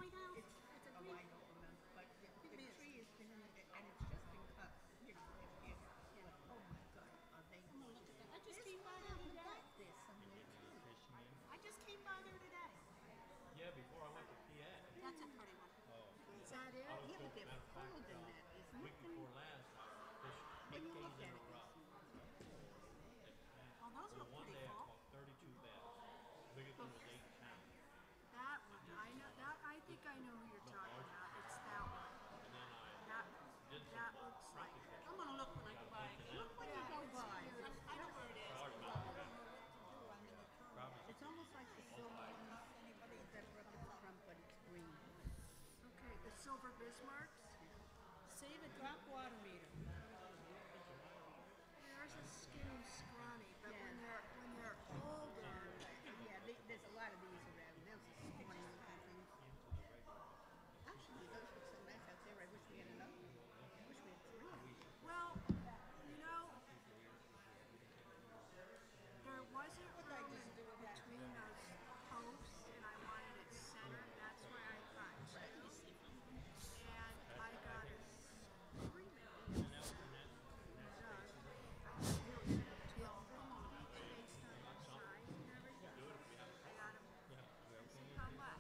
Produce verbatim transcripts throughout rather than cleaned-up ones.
White House? It's, It's a oh, green. I don't remember, but the, It the is. tree has been, in it, and it's just been cut, you know, in here. Yeah. But, oh my God, are they? I'm gonna look at that. I just There's came by one there out in the today. back there somewhere too. I just came by there today. Yeah, before I went to P A. That's a pretty one. Oh. Is that it? I was Yeah, but told, they're matter of fact, fuller than uh, that, isn't week it? before last, there's When eight you days look in at a it, you row. see. Oh, those There look was one pretty day I full. caught thirty-two bass. Biggest one was eight ten. That one, I know that. I think I know who you're talking about. It's that one. And then I That did some that uh, looks like. rocket fishing. I'm gonna look when I go by again. Look when you Yeah, go it's by. beautiful. I know where it is. Large I mouth don't bass. know what to do. I'm in the curve. Probably It's almost like the silver ones, anybody that ever gets from, but it's green. Okay, the silver Bismarcks. Save a drop water meter. There's a skinny, scrawny, but when Yeah. they're when they're older, Yeah, they, there's a lot of these around. Those are scorny looking things. Actually, those look so nice out there. I wish we had another one. I wish we had three. well, you know, there wasn't room between those posts, and I wanted it centered. That's why I got two, and I got a screaming. And that, and that, How much?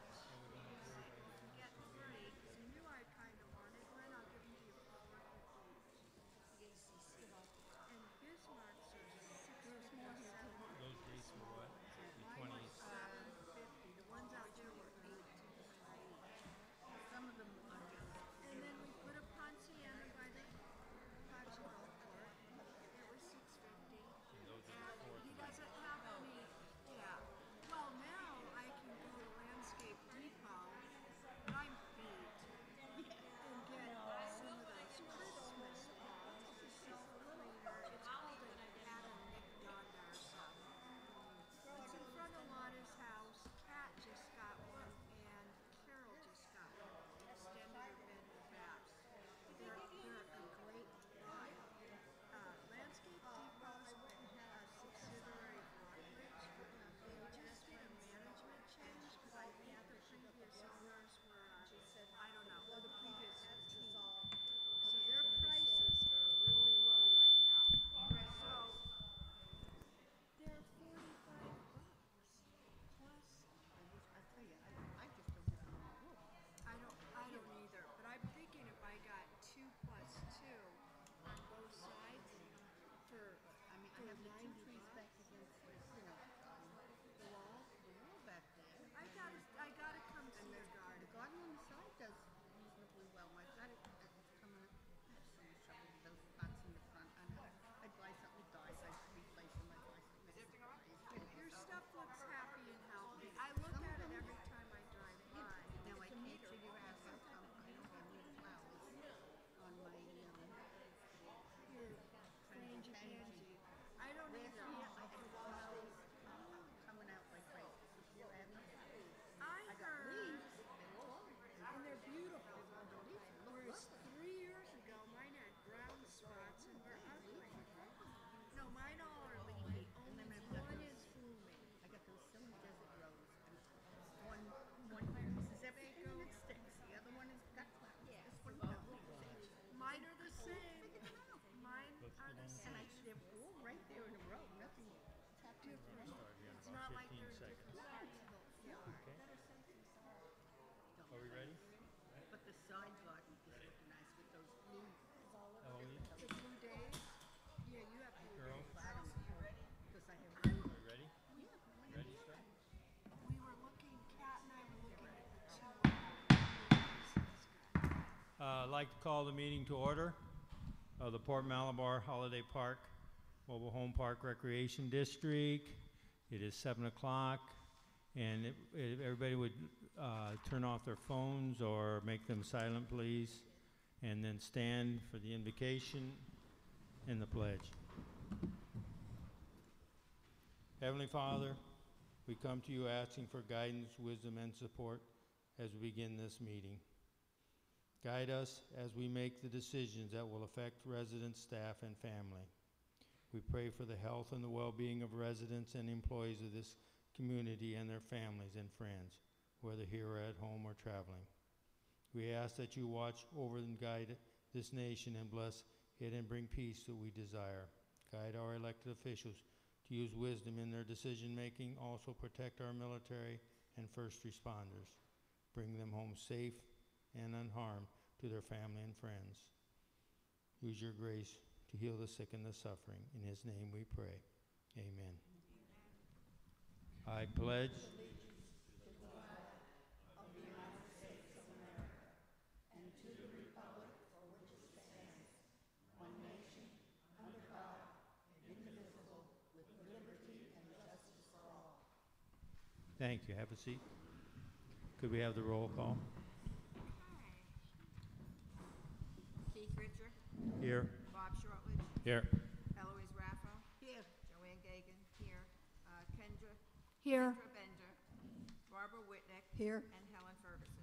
Get three, 'cause you knew I kind of wanted one. I'll give them to you for four fifty each. And Bismarcks are six fifty, seven fifty. those dates were what? The Mine were twenties. seven fifty. The ones out there were eighteen. Some of them are just. And then we put a Ponciana by the Pachi Golf Court. It was six fifty. Those are the fourth. And he doesn't have any. Yeah. Well, now I can go to Landscape Depot, but I'm beat, and get some of those Christmas balls, the self cleaner. It's called an Adam Nick Donda or something. It's in front of Lotta's house. Kat just got one, and Carol just got one. Extended her bed with baths. They're, they're a great line. Uh, Landscape Depot's a subsidiary of Rockridge. They just did a management change because I think the previous owners were, uh, I don't know, or the previous team. So their prices are really low right now. So they're forty-five bucks plus. I wish, I tell you, I, I just don't have any wood. I don't, I don't either, but I'm thinking if I got two plus two on both sides for, I mean, I for have the two ninety trees back bucks. against, you know, um, the wall, the wall back there. I gotta, I gotta come see And your the, garden. the garden on the side does reasonably well. I've got it, it's coming up. I have so much trouble with those pots in the front. I know. I'd buy something that dies, I'd replace them, I'd buy something that dies. Your stuff looks happy and healthy. I look at it every time I drive by. Now, I can't figure out how come I don't have new flowers on my, um, Your frangipani. I don't last either. year I had flowers um, coming out like crazy. This year I haven't. I I got heard, leaves, they're all orange. and they're beautiful. The leaves look Whereas lovely. three years ago, mine had brown spots and were ugly. No, mine all are leafy. Only one is blooming. I got those silly desert rose, and one one produces everything and it sticks. The other one has got flowers. This one doesn't. Mine are the same. Mine are the And same. I, they're all right there in a row. Nothing tapped into them. It's not like they're different parts of the yard. Are we ready? But the side garden is looking nice with those blue Emily, The blue days. Yeah, you have blue girl, days. bottoms. Because I have. are we ready? Yeah. Ready, start? We were looking, Kat and I were looking at the two. Uh, I'd like to call the meeting to order of the Port Malabar Holiday Park Mobile Home Park Recreation District. It is seven o'clock, and it, if everybody would uh, turn off their phones or make them silent, please, and then stand for the invocation and the pledge. Heavenly Father, we come to you asking for guidance, wisdom, and support as we begin this meeting. Guide us as we make the decisions that will affect residents, staff, and family. We pray for the health and the well-being of residents and employees of this community and their families and friends, whether here or at home or traveling. We ask that you watch over and guide this nation and bless it and bring peace that we desire. Guide our elected officials to use wisdom in their decision-making. Also protect our military and first responders. Bring them home safe and unharmed to their family and friends. Use your grace to heal the sick and the suffering. In his name we pray. Amen. I pledge Thank you. Have a seat. Could we have the roll call? Keith Richard, Here. Bob Shortledge, Here. Eloise Raffo, Here. Joanne Gagan, here, uh, Kendra, Here. Kendra Bender, Barbara Whitnick, Here. and Helen Ferguson.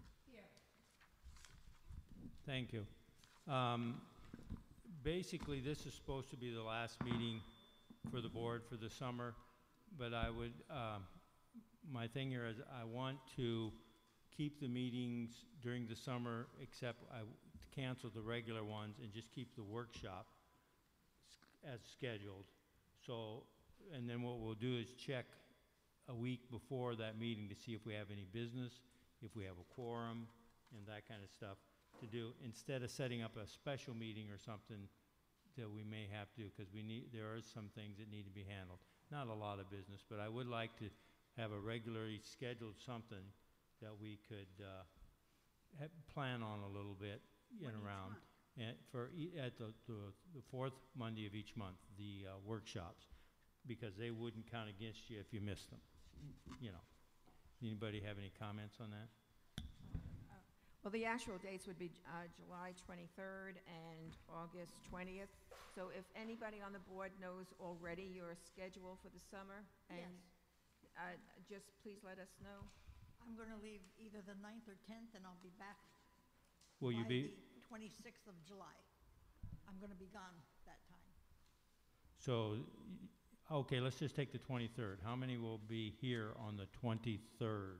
Thank you. Um, basically, this is supposed to be the last meeting for the board for the summer, but I would, um, my thing here is I want to keep the meetings during the summer, except I w- to cancel the regular ones and just keep the workshop s- as scheduled. So, and then what we'll do is check a week before that meeting to see if we have any business, if we have a quorum, and that kind of stuff to do, instead of setting up a special meeting or something that we may have to, because we need, there are some things that need to be handled. Not a lot of business, but I would like to have a regularly scheduled something that we could uh, ha- plan on a little bit in When each around. month? And for, e- at the, the, the fourth Monday of each month, the uh, workshops, because they wouldn't count against you if you missed them, you know. Anybody have any comments on that? Well, the actual dates would be uh, July twenty-third and August twentieth. So if anybody on the board knows already your schedule for the summer, and uh, just please let us know. I'm going to leave either the ninth or tenth, and I'll be back Will you by be, the twenty-sixth of July. I'm going to be gone that time. so, y- okay, let's just take the twenty-third. How many will be here on the twenty-third?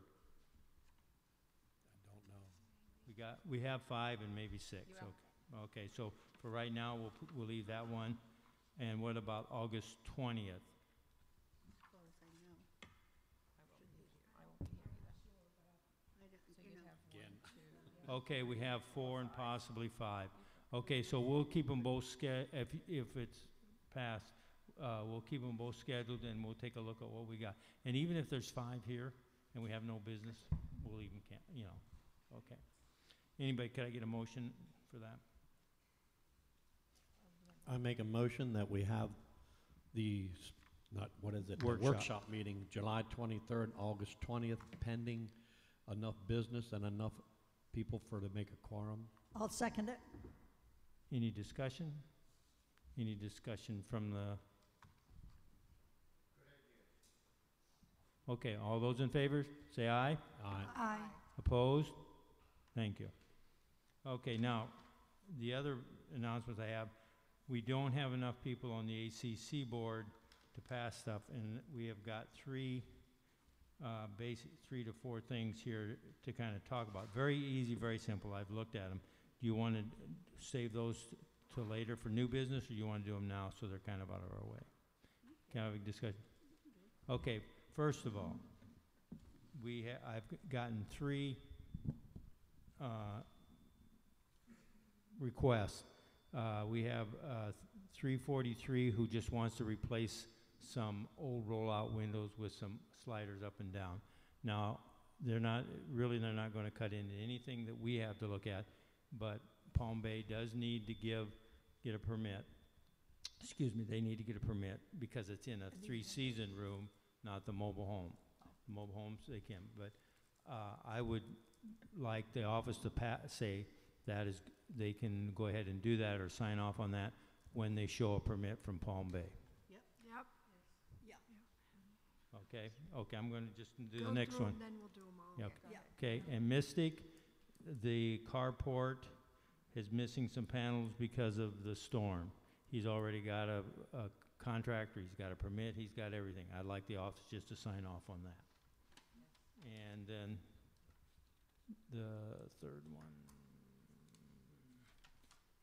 I don't know. We got, we have five and maybe six, You have- okay. Okay, so for right now, we'll, p- we'll leave that one. And what about August twentieth? As far as I know. I won't be here. I won't be here either. I don't, So you you know. have Again. one, two, Okay, we have four and possibly five. Okay, so we'll keep them both sched, if, if it's passed, uh, we'll keep them both scheduled and we'll take a look at what we got. And even if there's five here and we have no business, we'll even can, you know, okay. Anybody, could I get a motion for that? I make a motion that we have the, s- not, what is it? The Workshop. Workshop meeting, July twenty-third, August twentieth, pending enough business and enough people for to make a quorum. I'll second it. Any discussion? Any discussion from the? Okay, all those in favor, say aye. Aye. Aye. Opposed? Thank you. Okay, now, the other announcements I have, we don't have enough people on the A C C board to pass stuff, and we have got three, uh, basic, three to four things here to kind of talk about. Very easy, very simple. I've looked at them. Do you want to save those to later for new business, or do you want to do them now so they're kind of out of our way? Can I have a discussion? Okay, first of all, we ha- I've g- gotten three uh, requests. Uh, We have uh, three forty-three who just wants to replace some old rollout windows with some sliders up and down. Now, they're not, really, they're not going to cut into anything that we have to look at, but Palm Bay does need to give, get a permit. Excuse me, they need to get a permit because it's in a three-season room, not the mobile home. Mobile homes, they can, but uh, I would like the office to pa- say that is, they can go ahead and do that or sign off on that when they show a permit from Palm Bay. Yep. Yeah. Okay, okay, I'm gonna just do Go the next through one. 'em, then we'll do them all. Yeah, Yeah. Okay, and Mystic, the carport is missing some panels because of the storm. He's already got a, a contractor, he's got a permit, he's got everything. I'd like the office just to sign off on that. And then the third one.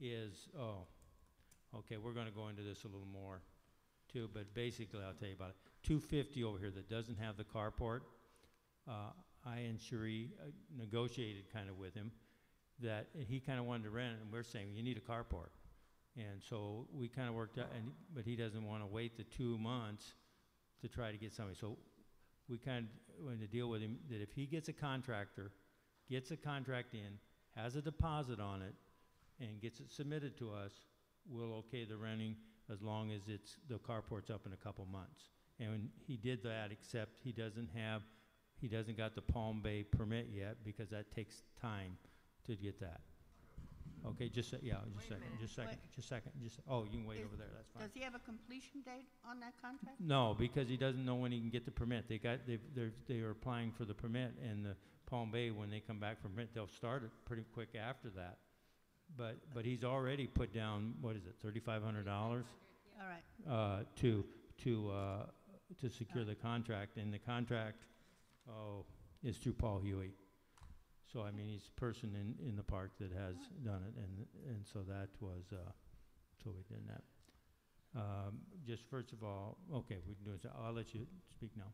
is, oh, okay, we're gonna go into this a little more too, but basically I'll tell you about it. two fifty over here that doesn't have the carport, uh, I and Cherie uh, negotiated kind of with him that he kind of wanted to rent it, and we're saying, you need a carport. And so we kind of worked out, and, but he doesn't want to wait the two months to try to get somebody. So we kind of wanted to deal with him that if he gets a contractor, gets a contract in, has a deposit on it, and gets it submitted to us, we'll okay the renting as long as it's, the carport's up in a couple months. And he did that, except he doesn't have, he doesn't got the Palm Bay permit yet, because that takes time to get that. Okay, just, a- yeah, just a Wait a second, minute. just a second, Wait. just a second, just, oh, you can wait Is- over there, that's fine. Does he have a completion date on that contract? No, because he doesn't know when he can get the permit. They got, they, they're, they are applying for the permit, and the Palm Bay, when they come back from permit, they'll start it pretty quick after that. But, but he's already put down, what is it, thirty-five hundred dollars? All right, Uh, to, to, uh, to secure the contract, and the contract, oh, is through Paul Huey. So, I mean, he's a person in, in the park that has done it, and, and so that was, uh, so we did that. Um, just first of all, okay, we can do it, I'll let you speak now.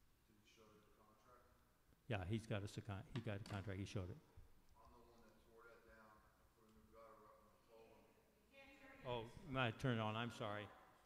Yeah, he's got us a con, he got a contract, he showed it. Oh, you might turn it on, I'm sorry.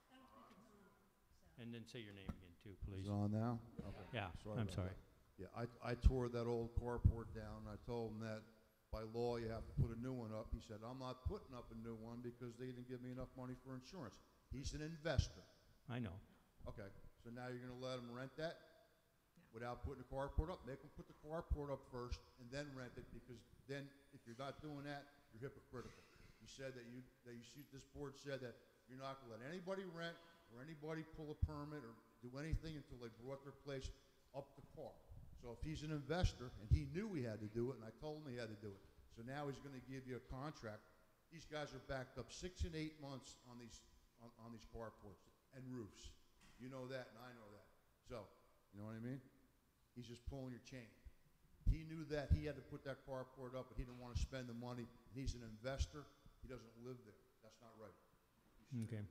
And then say your name again too, please. Is it on now? Okay. Yeah, Sorry I'm about sorry. that. Yeah, I, I tore that old carport down. I told him that by law you have to put a new one up. He said, I'm not putting up a new one because they didn't give me enough money for insurance. He's an investor. I know. Okay, so now you're gonna let him rent that without putting the carport up? Make him put the carport up first and then rent it, because then if you're not doing that, you're hypocritical. You said that you, that you, see- this board said that you're not gonna let anybody rent or anybody pull a permit or do anything until they brought their place up to par. So if he's an investor, and he knew he had to do it, and I told him he had to do it, so now he's gonna give you a contract. These guys are backed up six and eight months on these, on, on these carports and roofs. You know that, and I know that. So, you know what I mean? He's just pulling your chain. He knew that he had to put that carport up, but he didn't wanna spend the money, and he's an investor. He doesn't live there. That's not right. Okay.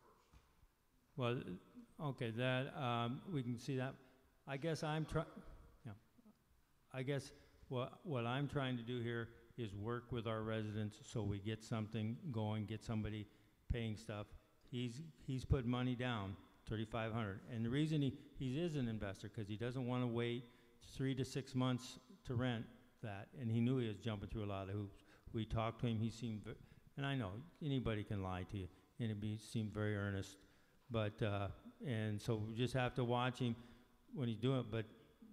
Well, uh, okay, that, um, we can see that. I guess I'm try, yeah. I guess what, what I'm trying to do here is work with our residents so we get something going, get somebody paying stuff. He's, he's put money down, thirty-five hundred. And the reason he, he is an investor, because he doesn't want to wait three to six months to rent that. And he knew he was jumping through a lot of hoops. We talked to him, he seemed, ve- and I know, anybody can lie to you, and he be- seemed very earnest. But, uh, and so we just have to watch him when he's doing it, but,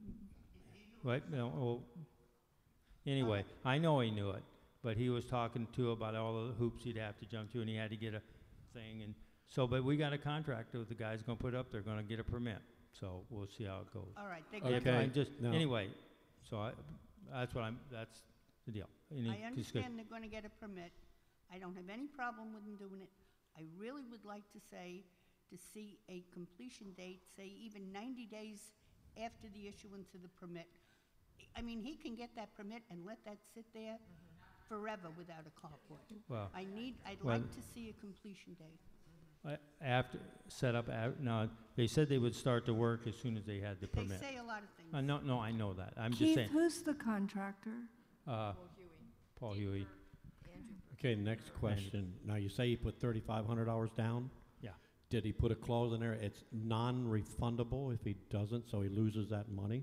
what, no, well, anyway, I know he knew it, but he was talking to about all the hoops he'd have to jump through, and he had to get a thing, and so, but we got a contract with the guys gonna put up, they're gonna get a permit, so we'll see how it goes. all right. They Yeah, got- but I Okay, just, no. anyway, so I, that's what I'm, that's the deal. Any I discuss- understand they're gonna get a permit. I don't have any problem with them doing it. I really would like to say, to see a completion date, say even ninety days after the issuance of the permit. I mean, he can get that permit and let that sit there forever without a carport. Well, I need, I'd Well- like to see a completion date. I- after, set up, a- no, they said they would start the work as soon as they had the They permit. say a lot of things. Uh, no, no, I know that, I'm just Keith, saying, who's the contractor? uh, Paul Huey, Paul Huey, Andrew. Okay, next question. Now, you say he put thirty-five hundred dollars down? Yeah. Did he put a clause in there, it's non-refundable if he doesn't, so he loses that money?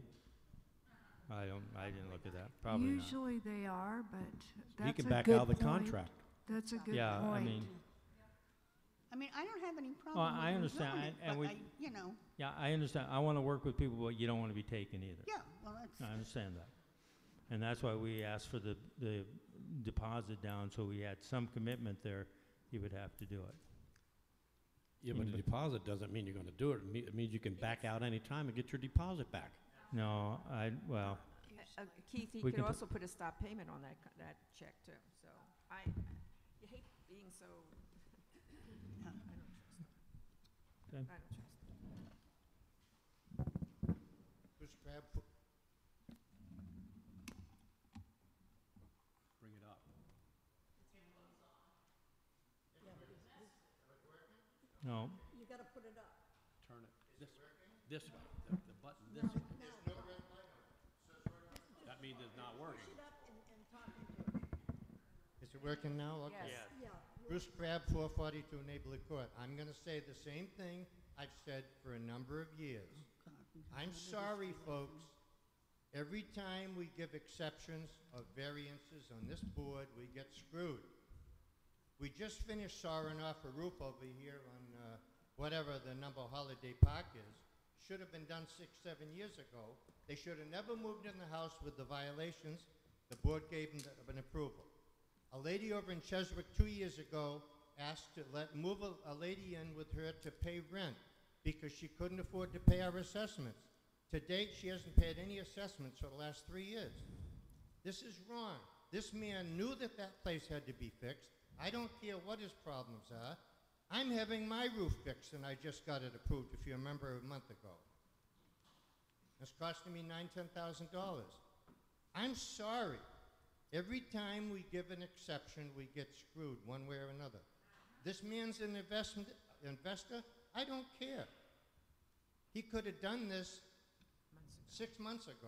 I don't, I didn't look at that, probably not. Usually they are, but that's He a can back good out of the point. contract. That's a good point. Yeah, I mean, I mean, I don't have any problem with I them understand, doing I- it, and but we- I, you know, yeah, I understand, I wanna work with people, but you don't wanna be taken either. yeah, well, that's, I understand that. And that's why we asked for the, the deposit down, so we had some commitment there, he would have to do it. Yeah, but the Anybody- deposit doesn't mean you're gonna do it. It me- It means you can back out any time and get your deposit back. No, I, well, Uh, Keith, he We could can put- also put a stop payment on that, co- that check too, so I, you hate being so, no. I don't trust him. Okay. I don't trust him. Mister Crab, put- Bring it up. no, You gotta put it up. Turn it this way, this way, the, the button this way. That means it's not working. Push it up and, and talk into it. Is it working now? Okay. Yes. Yeah. Bruce Crabb, four forty-two Neighborly Court. I'm gonna say the same thing I've said for a number of years. I'm sorry, folks. Every time we give exceptions or variances on this board, we get screwed. We just finished sawing off a roof over here on uh, whatever the number Holiday Park is. Should have been done six, seven years ago. They should have never moved in the house with the violations. The board gave them the- an approval. A lady over in Cheswick two years ago asked to let move a, a lady in with her to pay rent because she couldn't afford to pay our assessments. To date, she hasn't paid any assessments for the last three years. This is wrong. This man knew that that place had to be fixed. I don't care what his problems are. I'm having my roof fixed, and I just got it approved, if you remember, a month ago. It's costing me nine, ten thousand dollars. I'm sorry. Every time we give an exception, we get screwed one way or another. This man's an investment investor. I don't care. He could have done this six months ago.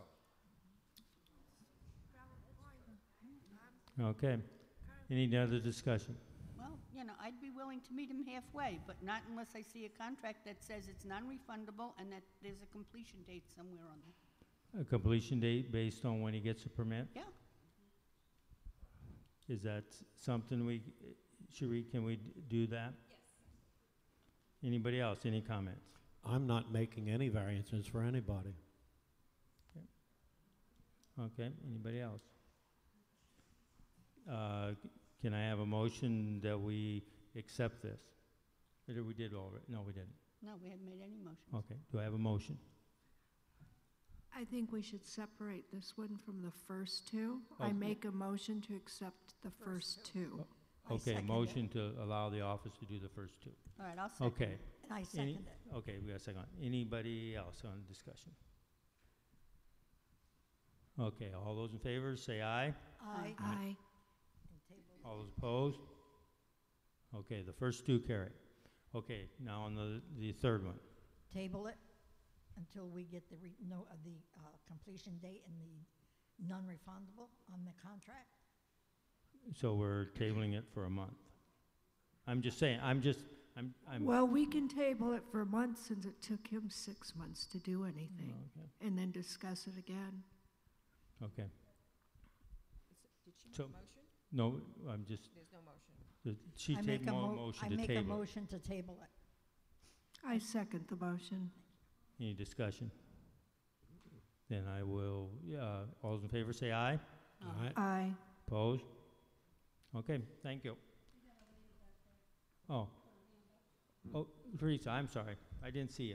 okay. Any other discussion? Well, you know, I'd be willing to meet him halfway, but not unless I see a contract that says it's non-refundable and that there's a completion date somewhere on there. A completion date based on when he gets a permit? Yeah. Is that something we, Cherie, can we d- do that? Yes. Anybody else, any comments? I'm not making any variances for anybody. Okay, anybody else? Uh, c- Can I have a motion that we accept this? Or did we did already? No, we didn't. No, we haven't made any motions. Okay, do I have a motion? I think we should separate this one from the first two. I Okay. make a motion to accept the first two. I Okay, second it. motion to allow the office to do the first two. All right, I'll second. Okay. And I Any- second it. Okay, we got a second. Anybody else on discussion? Okay, all those in favor, say aye. Aye. Aye. And table All those opposed? Okay, the first two carry. Okay, now on the, the third one. Table it until we get the, re- no, uh, the uh, completion date and the non-refundable on the contract. So we're tabling it for a month. I'm just saying, I'm just, I'm, I'm. Well, we can table it for months since it took him six months to do anything, Okay, and then discuss it again. okay. Did she So- make a motion? No, I'm just, There's no motion. the- she I tabled make a mo- mo- motion to I make a table. motion to table it. I second the motion. Any discussion? Then I will, uh, all those in favor say aye. All right? Aye. Opposed? Okay, thank you. Oh. Oh, Teresa, I'm sorry. I didn't see you.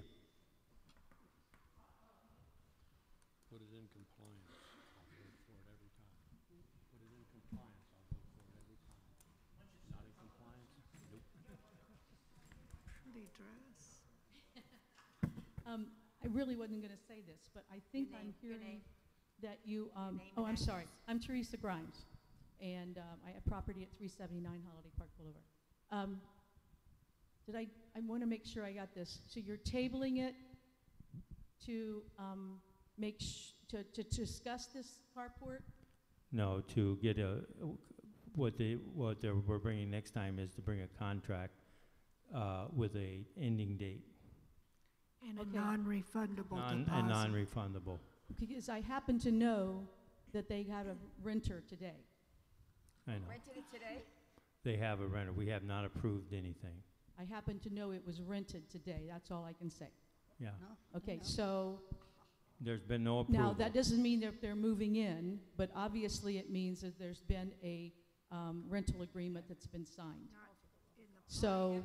Put it in compliance. I'll vote for it every time. Put it in compliance. I'll vote for it every time. Not in compliance? Nope. Pretty dress. Um, I really wasn't going to say this, but I think Your I'm name, your hearing name. that you, um, name oh, and I'm sorry. address. I'm Teresa Grimes, and um, I have property at three seventy-nine Holiday Park Boulevard. Um, Did I, I want to make sure I got this. So you're tabling it to um, make, sh- to to discuss this carport? No, to get a, what they, what they're, we're bringing next time is to bring a contract uh, with a ending date. And a Okay. non-refundable Non- deposit. And non-refundable. Because I happen to know that they had a renter today. I know. Rented it today? They have a renter. We have not approved anything. I happen to know it was rented today. That's all I can say. Yeah. No? Okay, No. so There's been no approval. now that doesn't mean that they're moving in, but obviously it means that there's been a um, rental agreement that's been signed. So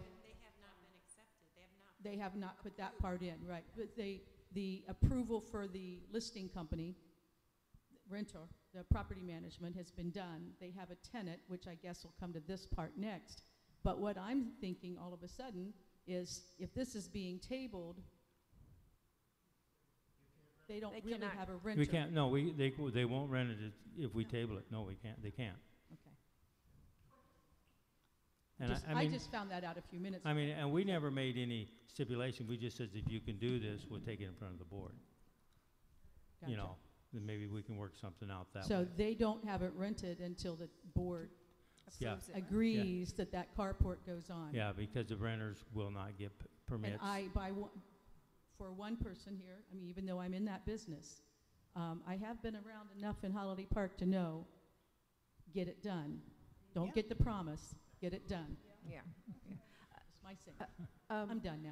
they have not put that part in, right? But they, the approval for the listing company, renter, the property management has been done. They have a tenant, which I guess will come to this part next. But what I'm thinking all of a sudden is if this is being tabled, they don't They really cannot- have a renter. We can't, no, we, they, they won't rent it if we table it. No, we can't, they can't. Okay. And Just- I, I I mean, just found that out a few minutes I ago. mean, and we never made any stipulation. We just said if you can do this, we'll take it in front of the board. You Gotcha. know, then maybe we can work something out that So way. they don't have it rented until the board Yeah. Approves it. agrees that that carport goes on. Yeah, because the renters will not get p- permits. And I, by one, for one person here, I mean, even though I'm in that business, um, I have been around enough in Holiday Park to know, get it done. Don't Yeah. get the promise, get it done. Yeah. That's my say. Um, I'm done now.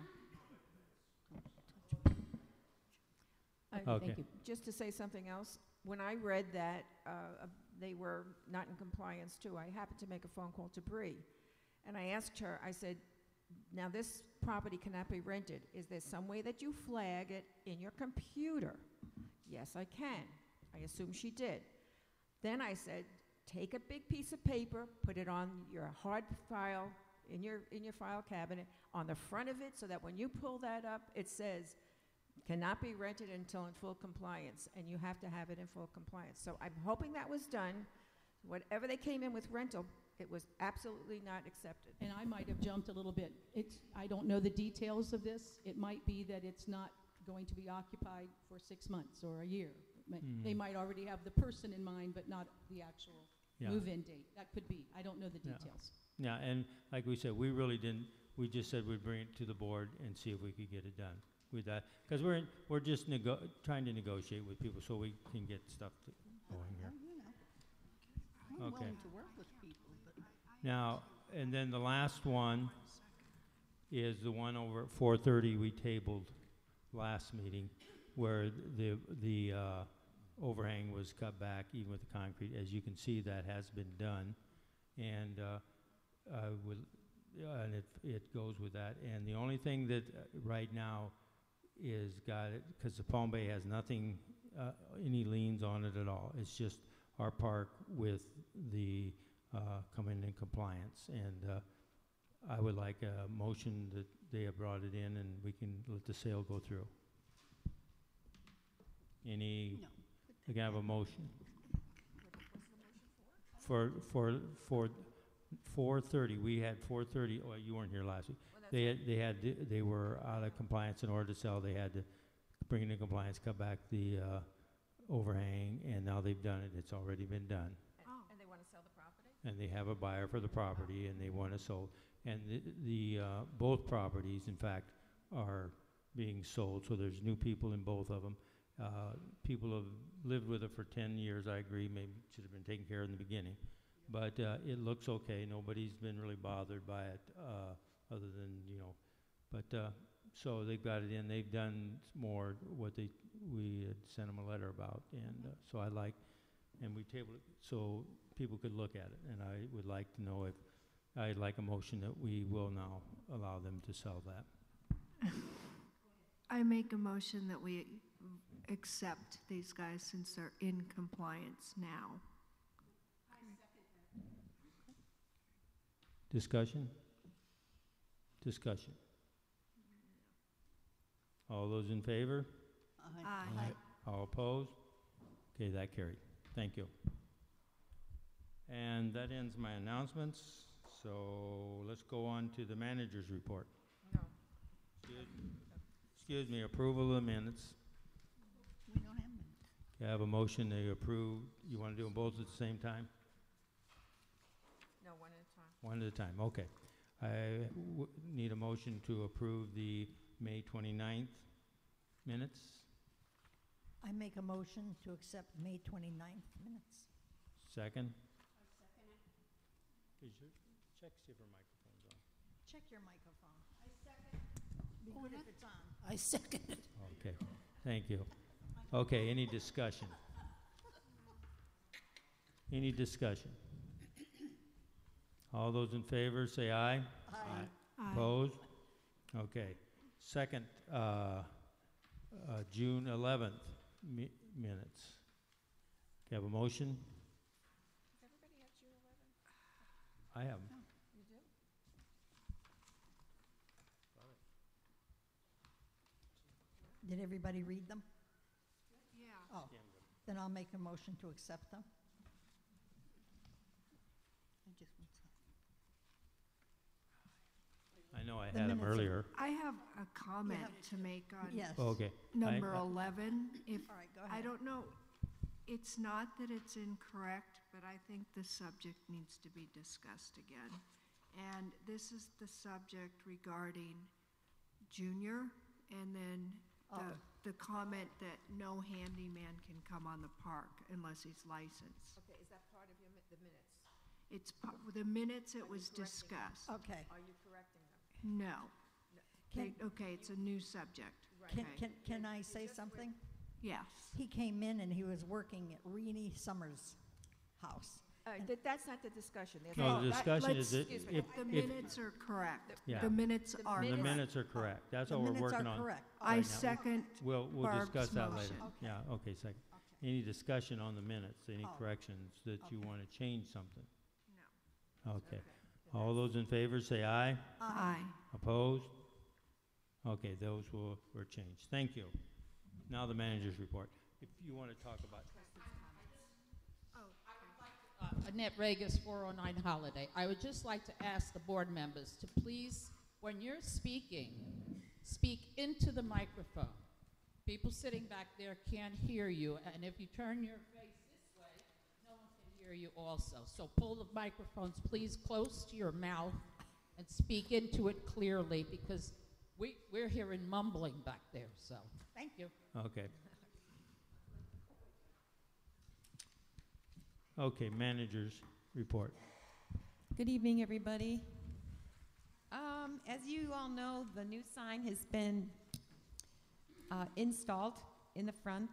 I- Okay. Thank you. Just to say something else, when I read that uh, uh, they were not in compliance too, I happened to make a phone call to Bree, and I asked her, I said, now this property cannot be rented. Is there some way that you flag it in your computer? Yes, I can. I assume she did. Then I said, take a big piece of paper, put it on your hard file, in your, in your file cabinet, on the front of it, so that when you pull that up, it says, cannot be rented until in full compliance, and you have to have it in full compliance. So I'm hoping that was done. Whatever they came in with rental, it was absolutely not accepted. And I might have jumped a little bit. It's, I don't know the details of this. It might be that it's not going to be occupied for six months or a year. It may- They Mm. might already have the person in mind, but not the actual Yeah. move-in date. That could be. I don't know the Yeah. details. Yeah, and like we said, we really didn't, we just said we'd bring it to the board and see if we could get it done with that. Because we're, in- we're just nego, trying to negotiate with people so we can get stuff to going here. Well, you know, I'm Okay. willing to work with people, but Now, and then the last one is the one over at four thirty we tabled last meeting, where the, the uh, overhang was cut back even with the concrete. As you can see, that has been done. And uh, I would, uh, and it, it goes with that. And the only thing that uh, right now is got it, because the Palm Bay has nothing, uh, any liens on it at all. It's just our park with the uh, coming in compliance. And uh, I would like a motion that they have brought it in and we can let the sale go through. Any, no. we can have a motion. For, for, for four thirty, we had four thirty, oh, you weren't here last week. They had, they had, to- they were out of compliance. In order to sell, they had to bring it in compliance, cut back the uh, overhang, and now they've done it. It's already been done. And- And they want to sell the property? And they have a buyer for the property, and they want it sold. And the, the, uh, both properties, in fact, are being sold, so there's new people in both of them. Uh, people have lived with it for ten years, I agree, maybe should have been taken care of in the beginning. But, uh, it looks okay, nobody's been really bothered by it, uh, other than, you know, but, uh, so they've got it in, they've done more what they, we had sent them a letter about, and, uh, so I like, and we tabled it so people could look at it, and I would like to know if, I'd like a motion that we will now allow them to sell that. I make a motion that we accept these guys since they're in compliance now. Discussion? Discussion. All those in favor? I- Aye. All opposed? Okay, that carried. Thank you. And that ends my announcements, so let's go on to the manager's report. No. Excuse- Excuse me, approval of the minutes. We don't have minutes. You have a motion to approve, you want to do them both at the same time? No, one at a time. One at a time, okay. I w- need a motion to approve the May twenty-ninth minutes. I make a motion to accept May twenty-ninth minutes. Second? Is your, check, see if her microphone's on. Check your microphone. I second. Be good if it's on. I second it. Okay, thank you. Okay, any discussion? Any discussion? All those in favor, say aye. Aye. Aye. Opposed? Okay. Second, uh, uh, June eleventh mi- minutes. Do you have a motion? Does everybody have June eleventh? I have 'em. You do? Did everybody read them? Yeah. Oh, then I'll make a motion to accept them. I just want some. know I The had them minutes are- earlier. I have a comment to make on Yes. Okay. number I- I- eleven. If, All right, go I ahead. don't know, it's not that it's incorrect, but I think the subject needs to be discussed again. And this is the subject regarding Junior, and then the, Oh. the comment that no handyman can come on the park unless he's licensed. Okay, is that part of your, mi- the minutes? It's, pa- the minutes it Are you was correcting them? discussed. Okay. Are you correcting them? No. Can, They- Okay, it's a new subject. can, Okay. can, can I say something? Yes. He came in and he was working at Renee Summers' house. All right, that, that's not the discussion. There's No, all- the that- discussion let's- is that excuse me. if, The if, minutes are correct. Yeah. The minutes The are the minutes- correct. minutes are correct. That's The what we're minutes working are on. correct. I right now. second, We'll, we'll Barb's discuss that later. motion. Okay. Yeah, okay, second. Okay. Any discussion on the minutes, any Oh. corrections that you Okay. want to change something? No. Okay. All those in favor say aye. Aye. Opposed? Okay, those will, were changed. Thank you. Now the manager's report. If you want to talk about, Uh, Annette Regis, four oh nine Holiday. I would just like to ask the board members to please, when you're speaking, speak into the microphone. People sitting back there can't hear you, and if you turn your face this way, no one can hear you also. So pull the microphones, please, close to your mouth and speak into it clearly, because we, we're hearing mumbling back there, so, thank you. okay. Okay, manager's report. Good evening, everybody. Um, as you all know, the new sign has been uh, installed in the front.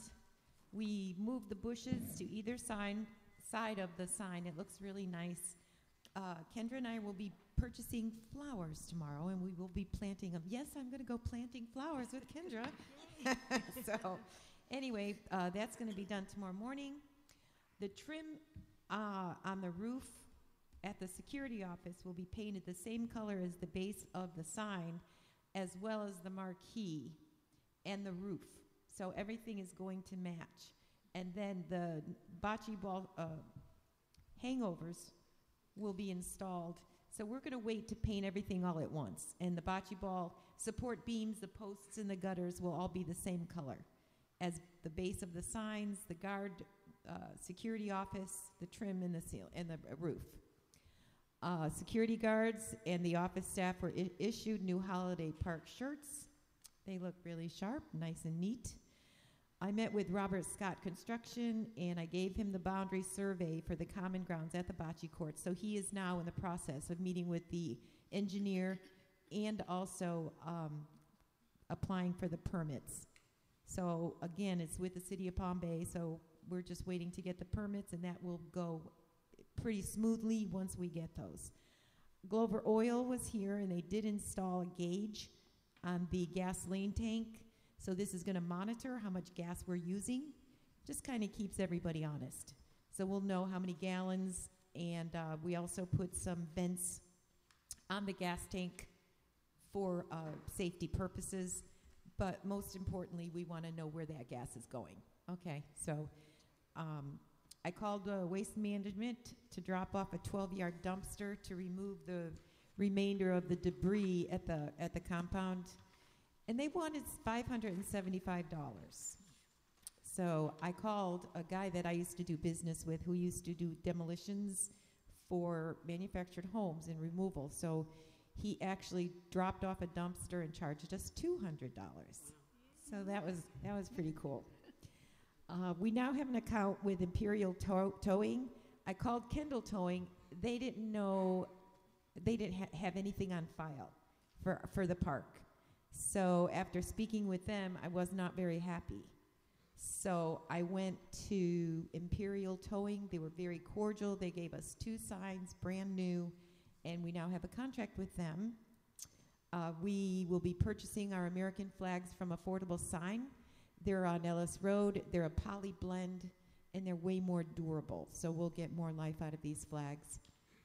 We moved the bushes to either sign, side of the sign. It looks really nice. Uh, Kendra and I will be purchasing flowers tomorrow, and we will be planting them. Yes, I'm going to go planting flowers with Kendra. So, anyway, uh, that's going to be done tomorrow morning. The trim uh, on the roof at the security office will be painted the same color as the base of the sign, as well as the marquee and the roof. So everything is going to match. And then the bocce ball uh, hangovers will be installed. So we're going to wait to paint everything all at once. And the bocce ball support beams, the posts, and the gutters will all be the same color as the base of the signs, the guard uh, security office, the trim, and the seal and the uh, roof. Uh, security guards and the office staff were I- issued new holiday park shirts. They look really sharp, nice and neat. I met with Robert Scott Construction, and I gave him the boundary survey for the common grounds at the bocce court. So he is now in the process of meeting with the engineer and also um, applying for the permits. So again, it's with the city of Palm Bay, so we're just waiting to get the permits, and that will go pretty smoothly once we get those. Glover Oil was here, and they did install a gauge on the gasoline tank. So this is going to monitor how much gas we're using. Just kind of keeps everybody honest. So we'll know how many gallons, and uh, we also put some vents on the gas tank for uh, safety purposes. But most importantly, we want to know where that gas is going. Okay, so um, I called uh, Waste Management to drop off a twelve-yard dumpster to remove the remainder of the debris at the at the compound, and they wanted five hundred seventy-five dollars. So I called a guy that I used to do business with who used to do demolitions for manufactured homes and removal. So he actually dropped off a dumpster and charged us two hundred dollars. So that was that was pretty cool. Uh, we now have an account with Imperial Tow- Towing. I called Kendall Towing. They didn't know, they didn't ha- have anything on file for, for the park. So after speaking with them, I was not very happy. So I went to Imperial Towing. They were very cordial. They gave us two signs, brand new, and we now have a contract with them. Uh, we will be purchasing our American flags from Affordable Sign. They're on Ellis Road. They're a poly blend, and they're way more durable. So we'll get more life out of these flags,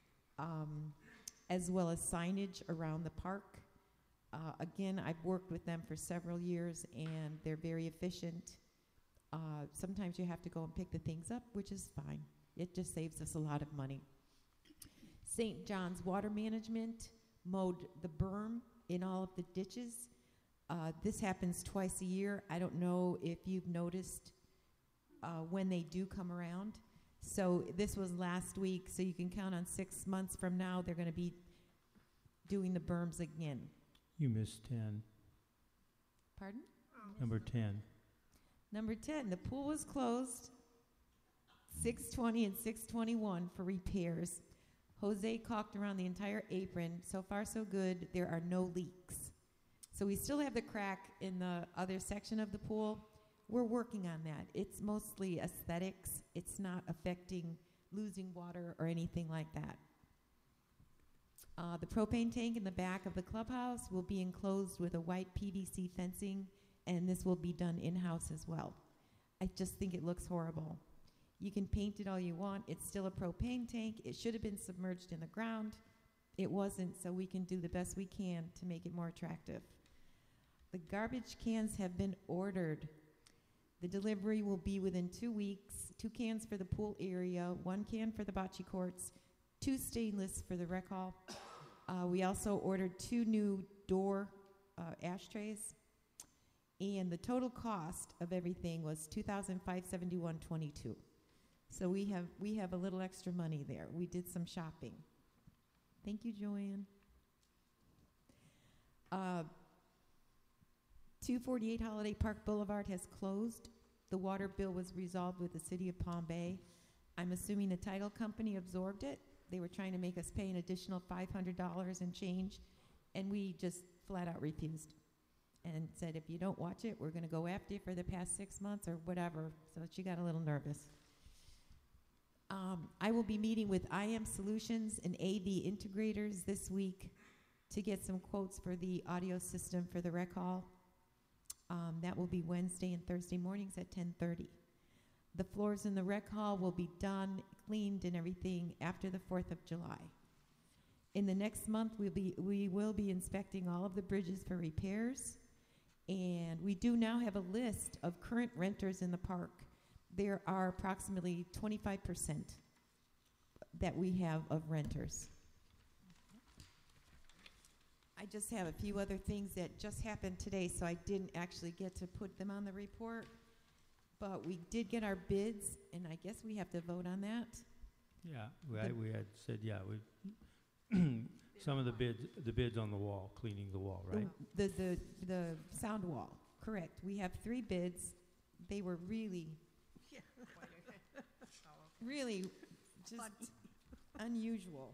um, as well as signage around the park. Uh, again, I've worked with them for several years, and they're very efficient. Uh, sometimes you have to go and pick the things up, which is fine. It just saves us a lot of money. Saint John's Water Management mowed the berm in all of the ditches. Uh, this happens twice a year. I don't know if you've noticed uh, when they do come around. So this was last week, so you can count on six months from now, they're going to be doing the berms again. You missed ten. Pardon? Number ten. Number ten, the pool was closed six twenty and six twenty-one for repairs. Jose caulked around the entire apron. So far, so good. There are no leaks. So we still have the crack in the other section of the pool. We're working on that. It's mostly aesthetics. It's not affecting losing water or anything like that. Uh, the propane tank in the back of the clubhouse will be enclosed with a white P V C fencing, and this will be done in-house as well. I just think it looks horrible. You can paint it all you want. It's still a propane tank. It should have been submerged in the ground. It wasn't, so we can do the best we can to make it more attractive. The garbage cans have been ordered. The delivery will be within two weeks. Two cans for the pool area, one can for the bocce courts, two stainless for the rec hall. Uh, we also ordered two new door uh, ashtrays. And the total cost of everything was two thousand five hundred seventy-one dollars and twenty-two cents. So we have, we have a little extra money there. We did some shopping. Thank you, Joanne. Uh, two forty-eight Holiday Park Boulevard has closed. The water bill was resolved with the city of Palm Bay. I'm assuming the title company absorbed it. They were trying to make us pay an additional five hundred dollars and change, and we just flat out refused and said, if you don't watch it, we're going to go after you for the past six months or whatever. So she got a little nervous. Um, I will be meeting with I M Solutions and A V Integrators this week to get some quotes for the audio system for the rec hall. Um, that will be Wednesday and Thursday mornings at ten thirty. The floors in the rec hall will be done, cleaned, and everything after the fourth of July. In the next month, we'll be, we will be inspecting all of the bridges for repairs. And we do now have a list of current renters in the park. There are approximately twenty-five percent that we have of renters. I just have a few other things that just happened today, so I didn't actually get to put them on the report. But we did get our bids, and I guess we have to vote on that. Yeah, we, The- I, we had said, yeah, we, some of the bids, the bids on the wall, cleaning the wall, right? The, the, the sound wall, correct. We have three bids. They were really, really just unusual.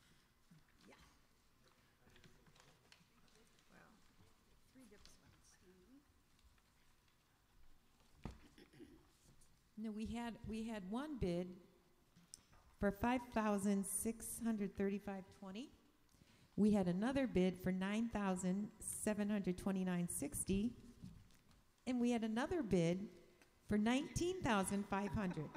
No, we had, we had one bid for five thousand six hundred thirty-five twenty. We had another bid for nine thousand seven hundred twenty-nine sixty, and we had another bid for nineteen thousand five hundred.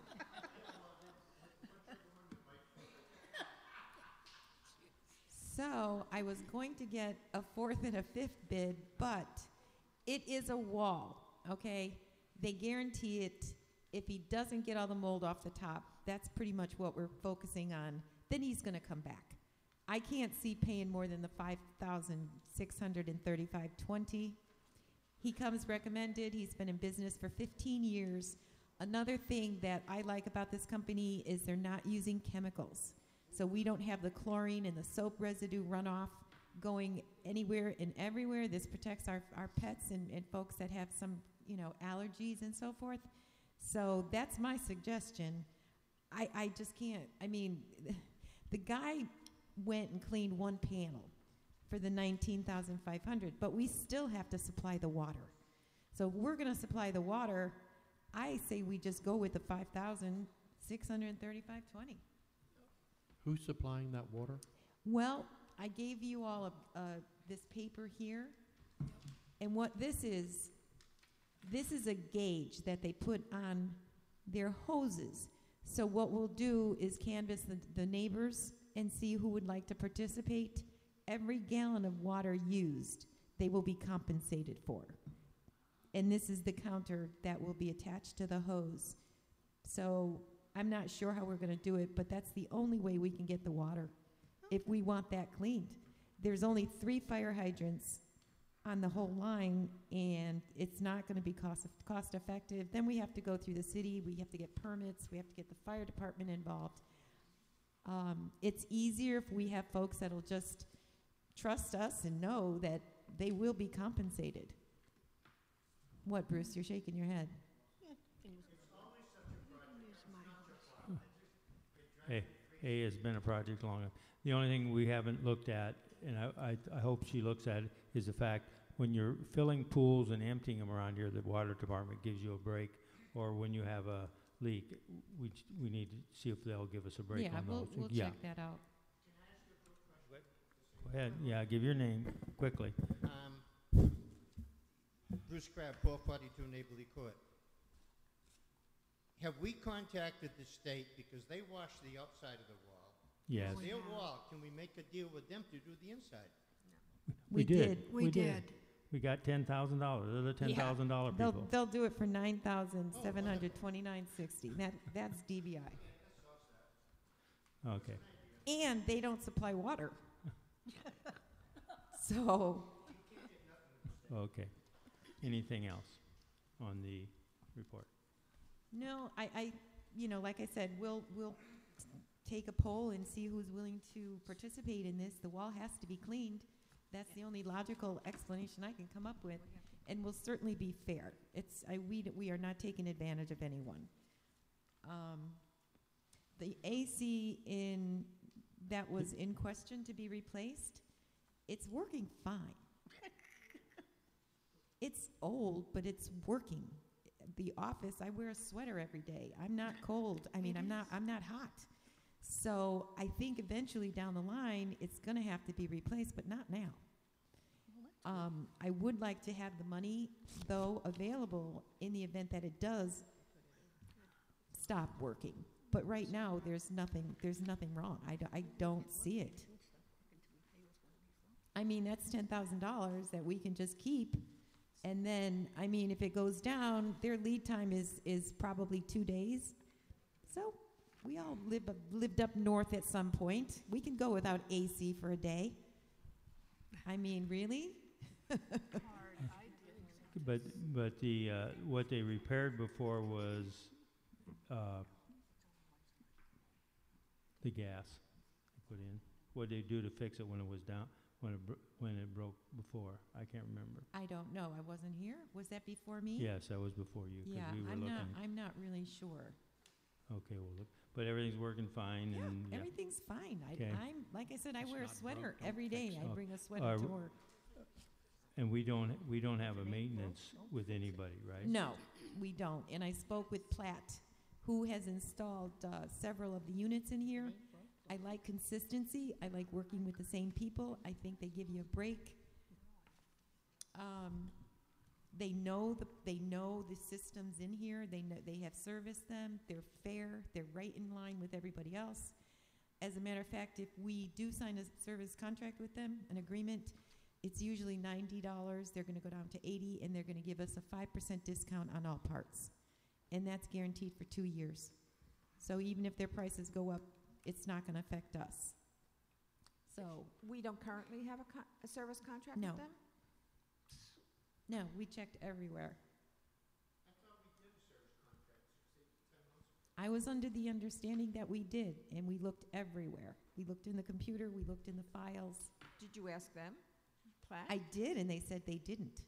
So I was going to get a fourth and a fifth bid, but it is a wall, okay? They guarantee it. If he doesn't get all the mold off the top, that's pretty much what we're focusing on. Then he's going to come back. I can't see paying more than the five thousand six hundred thirty-five twenty. He comes recommended. He's been in business for fifteen years. Another thing that I like about this company is they're not using chemicals. So we don't have the chlorine and the soap residue runoff going anywhere and everywhere. This protects our, our pets and, and folks that have some, you know, allergies and so forth. So that's my suggestion. I, I just can't, I mean, the guy went and cleaned one panel for the nineteen thousand five hundred, but we still have to supply the water. So if we're going to supply the water, I say we just go with the five thousand six hundred thirty-five twenty. Who's supplying that water? Well, I gave you all a, uh, this paper here, and what this is, this is a gauge that they put on their hoses. So what we'll do is canvass the, the neighbors and see who would like to participate. Every gallon of water used, they will be compensated for. And this is the counter that will be attached to the hose. So I'm not sure how we're going to do it, but that's the only way we can get the water if we want that cleaned. there's only three fire hydrants on the whole line, and it's not going to be cost, cost effective. Then we have to go through the city, we have to get permits, we have to get the fire department involved. Um, it's easier if we have folks that'll just trust us and know that they will be compensated. What, Bruce, you're shaking your head? A, A has been a project long enough. The only thing we haven't looked at, and I, I, I hope she looks at, it, is the fact when you're filling pools and emptying them around here, the water department gives you a break, or when you have a leak, we, j- we need to see if they'll give us a break Yeah, on we'll, those. we'll Yeah. check that out. Go ahead, yeah, give your name quickly. Um, Bruce Crabb, four forty-two Neighborly Court. Have we contacted the state because they wash the outside of the wall? Yes, Their wall, can we make a deal with them to do the inside? we did. We did. We got ten thousand dollars. They're the ten thousand dollar They'll, people. they'll do it for nine thousand seven hundred twenty-nine sixty. That, that's D B I. Okay. And they don't supply water. So, Okay. Anything else on the report? no, I, I, you know, like I said, we'll, we'll take a poll and see who's willing to participate in this. The wall has to be cleaned. That's the only logical explanation I can come up with, and will certainly be fair. It's, I, we, d- we are not taking advantage of anyone. Um, the A C in, that was in question to be replaced, it's working fine. It's old, but it's working. The office, I wear a sweater every day. I'm not cold. I mean, I'm not, I'm not hot. So I think eventually down the line, it's gonna have to be replaced, but not now. Um, I would like to have the money, though, available in the event that it does stop working. But right now, there's nothing, there's nothing wrong. I, do, I don't see it. I mean, that's ten thousand dollars that we can just keep. And then, I mean, if it goes down, their lead time is, is probably two days. So we all live, up- lived up north at some point. We can go without A C for a day. I mean, really? But, but the, uh, what they repaired before was, uh, the gas they put in. What'd they do to fix it when it was down, when it, bro- when it broke before? I can't remember. I don't know. I wasn't here. Was that before me? Yes, that was before you, Yeah, because we were I'm looking. not, I'm not really sure. Okay, well, look, but everything's working fine Yeah, and, yeah. everything's fine. I, Okay. I'm, like I said, I It's wear a not sweater broke, don't every day. fix I it. bring a Uh, sweater to r- work. And we don't, we don't have a maintenance with anybody, right? No, we don't. And I spoke with Platt, who has installed uh, several of the units in here. I like consistency. I like working with the same people. I think they give you a break. Um, they know the they know the systems in here. They know they have serviced them. They're fair. They're right in line with everybody else. As a matter of fact, if we do sign a service contract with them, an agreement, it's usually ninety dollars. They're going to go down to eighty, and they're going to give us a five percent discount on all parts, and that's guaranteed for two years. So even if their prices go up, it's not going to affect us. So We don't currently have a, con- a service contract No. with them? no, we checked everywhere. I was under the understanding that we did, and we looked everywhere. We looked in the computer, we looked in the files. Did you ask them? Platt? I did, and they said they didn't.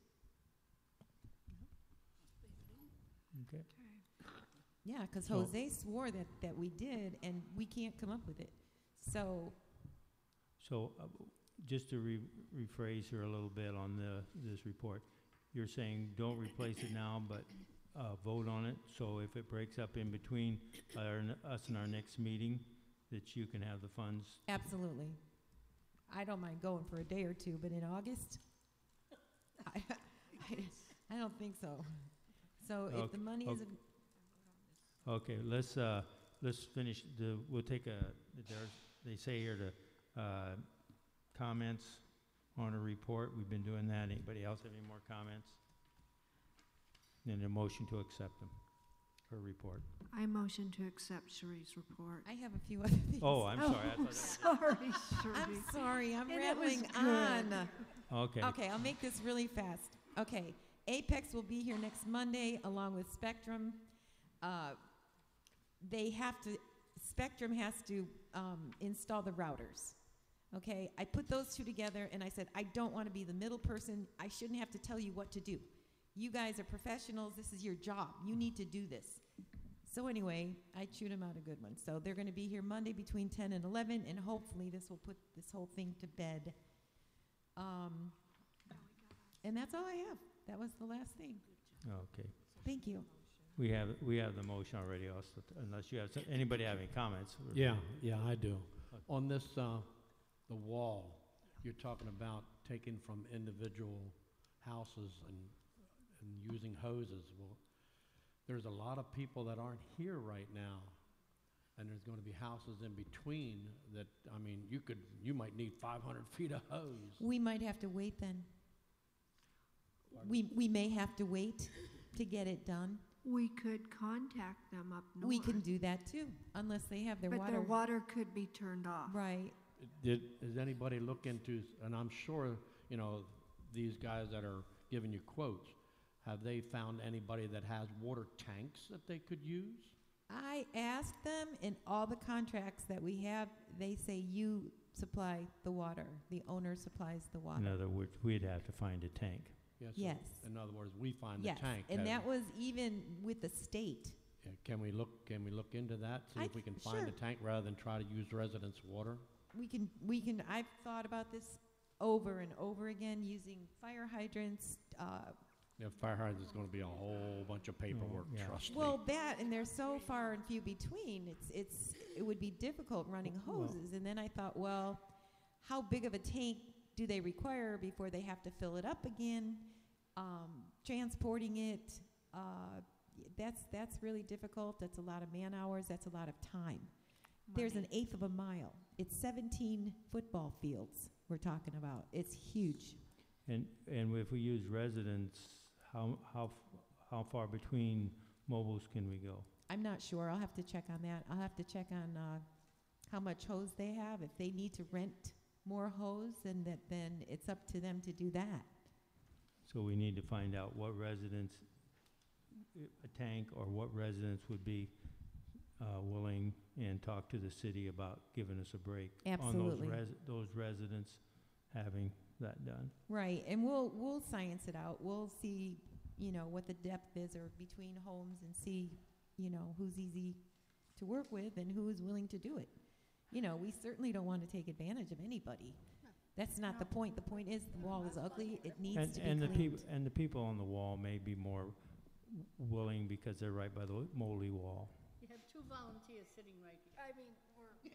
Okay. Yeah, because So- Jose swore that, that we did, and we can't come up with it. So, So, uh, just to re- rephrase here a little bit on the, this report, you're saying don't replace it now, but uh, vote on it, so if it breaks up in between our n- us and our next meeting, that you can have the funds? absolutely. I don't mind going for a day or two, but in August, I, I, I don't think so. So if Ok- the money ok. isn't, Okay, let's, uh, let's finish, the, we'll take a, there's, they say here to, uh, comments on a report, we've been doing that, anybody else have any more comments? Then a motion to accept them. her report. I motion to accept Cherie's report. I have a few other things. Oh, I'm sorry. I thought Sorry, Cherie. I'm sorry, I'm And it was rambling good. on. that- Okay. Okay, I'll make this really fast. Okay, Apex will be here next Monday along with Spectrum. Uh, They have to, Spectrum has to um, install the routers. Okay, I put those two together and I said, I don't want to be the middle person. I shouldn't have to tell you what to do. You guys are professionals. This is your job. You need to do this. So anyway, I chewed them out a good one. So they're going to be here Monday between ten and eleven, and hopefully this will put this whole thing to bed. Um, and that's all I have. That was the last thing. Okay. Thank you. We have, we have the motion already, also, unless you have, some- anybody have any comments? Yeah, yeah, I do. On this, uh, the wall, you're talking about taking from individual houses and, and using hoses. Well, there's a lot of people that aren't here right now, and there's gonna be houses in between that, I mean, you could, you might need five hundred feet of hose. We might have to wait then. We, we may have to wait to get it done. We could contact them up north. We can do that too, unless they have their But water. their water could be turned off. Right. Did, does anybody look into, and I'm sure, you know, these guys that are giving you quotes, have they found anybody that has water tanks that they could use? I asked them, in all the contracts that we have, they say you supply the water. The owner supplies the water. In other words, we'd have to find a tank. Yes. Yes. In other words, we find the Yes, tank. and Have- that was even with the state. yeah, Can we look, can we look into that, see I if we can c- find a sure. tank rather than try to use residents' water? We can, we can, I've thought about this over and over again, using fire hydrants, uh, Yeah, fire hydrants is gonna be a whole bunch of paperwork, yeah. trust me. well, that, and they're so far and few between, it's, it's, it would be difficult running Well- hoses. And then I thought, well, how big of a tank do they require before they have to fill it up again? Um, transporting it, uh, y- that's, that's really difficult. That's a lot of man hours. That's a lot of time. There's an eighth of a mile. It's seventeen football fields we're talking about. It's huge. And, and if we use residents, how, how, f- how far between mobiles can we go? I'm not sure. I'll have to check on that. I'll have to check on uh, how much hose they have. If they need to rent more hose, then that, then it's up to them to do that. So we need to find out what residents, i- a tank, or what residents would be uh, willing, and talk to the city about giving us a break. Absolutely. On those res- those residents having that done. Right, and we'll, we'll science it out. We'll see, you know, what the depth is or between homes and see, you know, who's easy to work with and who is willing to do it. You know, we certainly don't want to take advantage of anybody. That's not the point. The point is the wall is ugly. It needs And, to be and the cleaned. people, and the people on the wall may be more w- willing because they're right by the moldy wall. You have two volunteers sitting right here. I mean, we're,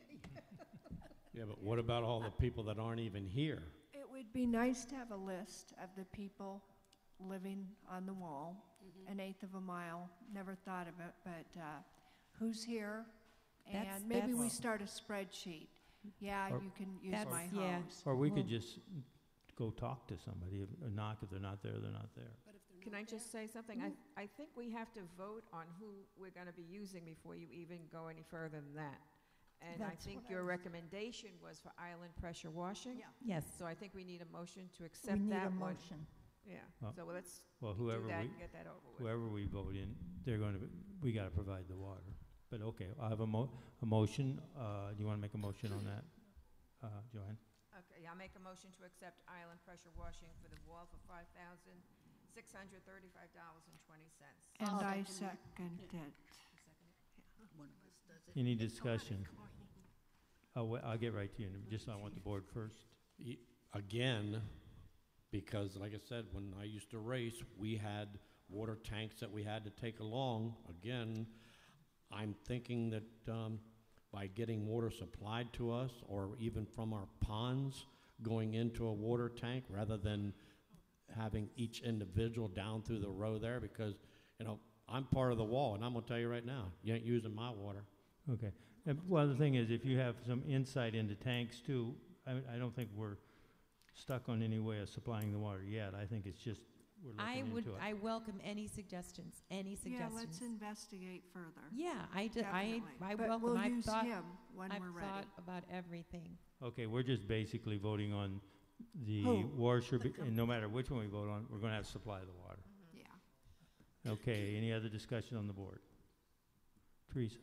Yeah, but what about all the people that aren't even here? it would be nice to have a list of the people living on the wall, an eighth of a mile. Never thought of it, but uh, who's here? That's- And maybe we that's- start a spreadsheet. Yeah, Or- you can use That's- my yeah. hose. Or we could Well- just go talk to somebody, if- or knock. If they're not there, they're not there. Can I just say something? I, I think we have to vote on who we're going to be using before you even go any further than that. And I That's think what I your was- recommendation was for island pressure washing. Yeah. Yes. So I think we need a motion to We accept need a that one. motion. Yeah, Well- so let's Well, do whoever that we, and get that over with. whoever we vote in, they're going to, we got to provide the water. But okay, I have a mo, a motion. Uh, do you want to make a motion on that, uh, Joanne? Okay, yeah, I'll make a motion to accept island pressure washing for the wall for five thousand six hundred thirty-five dollars and twenty cents. And I'll I second second it. One of us does it. Any discussion? I'll, wa- I'll get right to you, in a- just I want the board first. Y- Again, because like I said, when I used to race, we had water tanks that we had to take along. Again, I'm thinking that um, by getting water supplied to us, or even from our ponds, going into a water tank, rather than having each individual down through the row there, because, you know, I'm part of the wall, and I'm gonna tell you right now, you ain't using my water. Okay. And, well, the thing is, if you have some insight into tanks too, I, I don't think we're stuck on any way of supplying the water yet. I think it's just we're I looking would, into it. I welcome any suggestions, any Yeah, suggestions. let's investigate further. Yeah, I did, I, Definitely. I But welcome, we'll I've use thought, him when I've we're thought ready. about everything. Okay, we're just basically voting on the Who? washer, The be- and no matter which one we vote on, we're gonna have to supply the water. Yeah. Okay, any other discussion on the board? Teresa?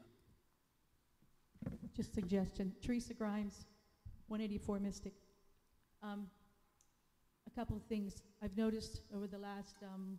Just suggestion, Teresa Grimes, one eighty-four Mystic. Um, a couple of things I've noticed over the last um,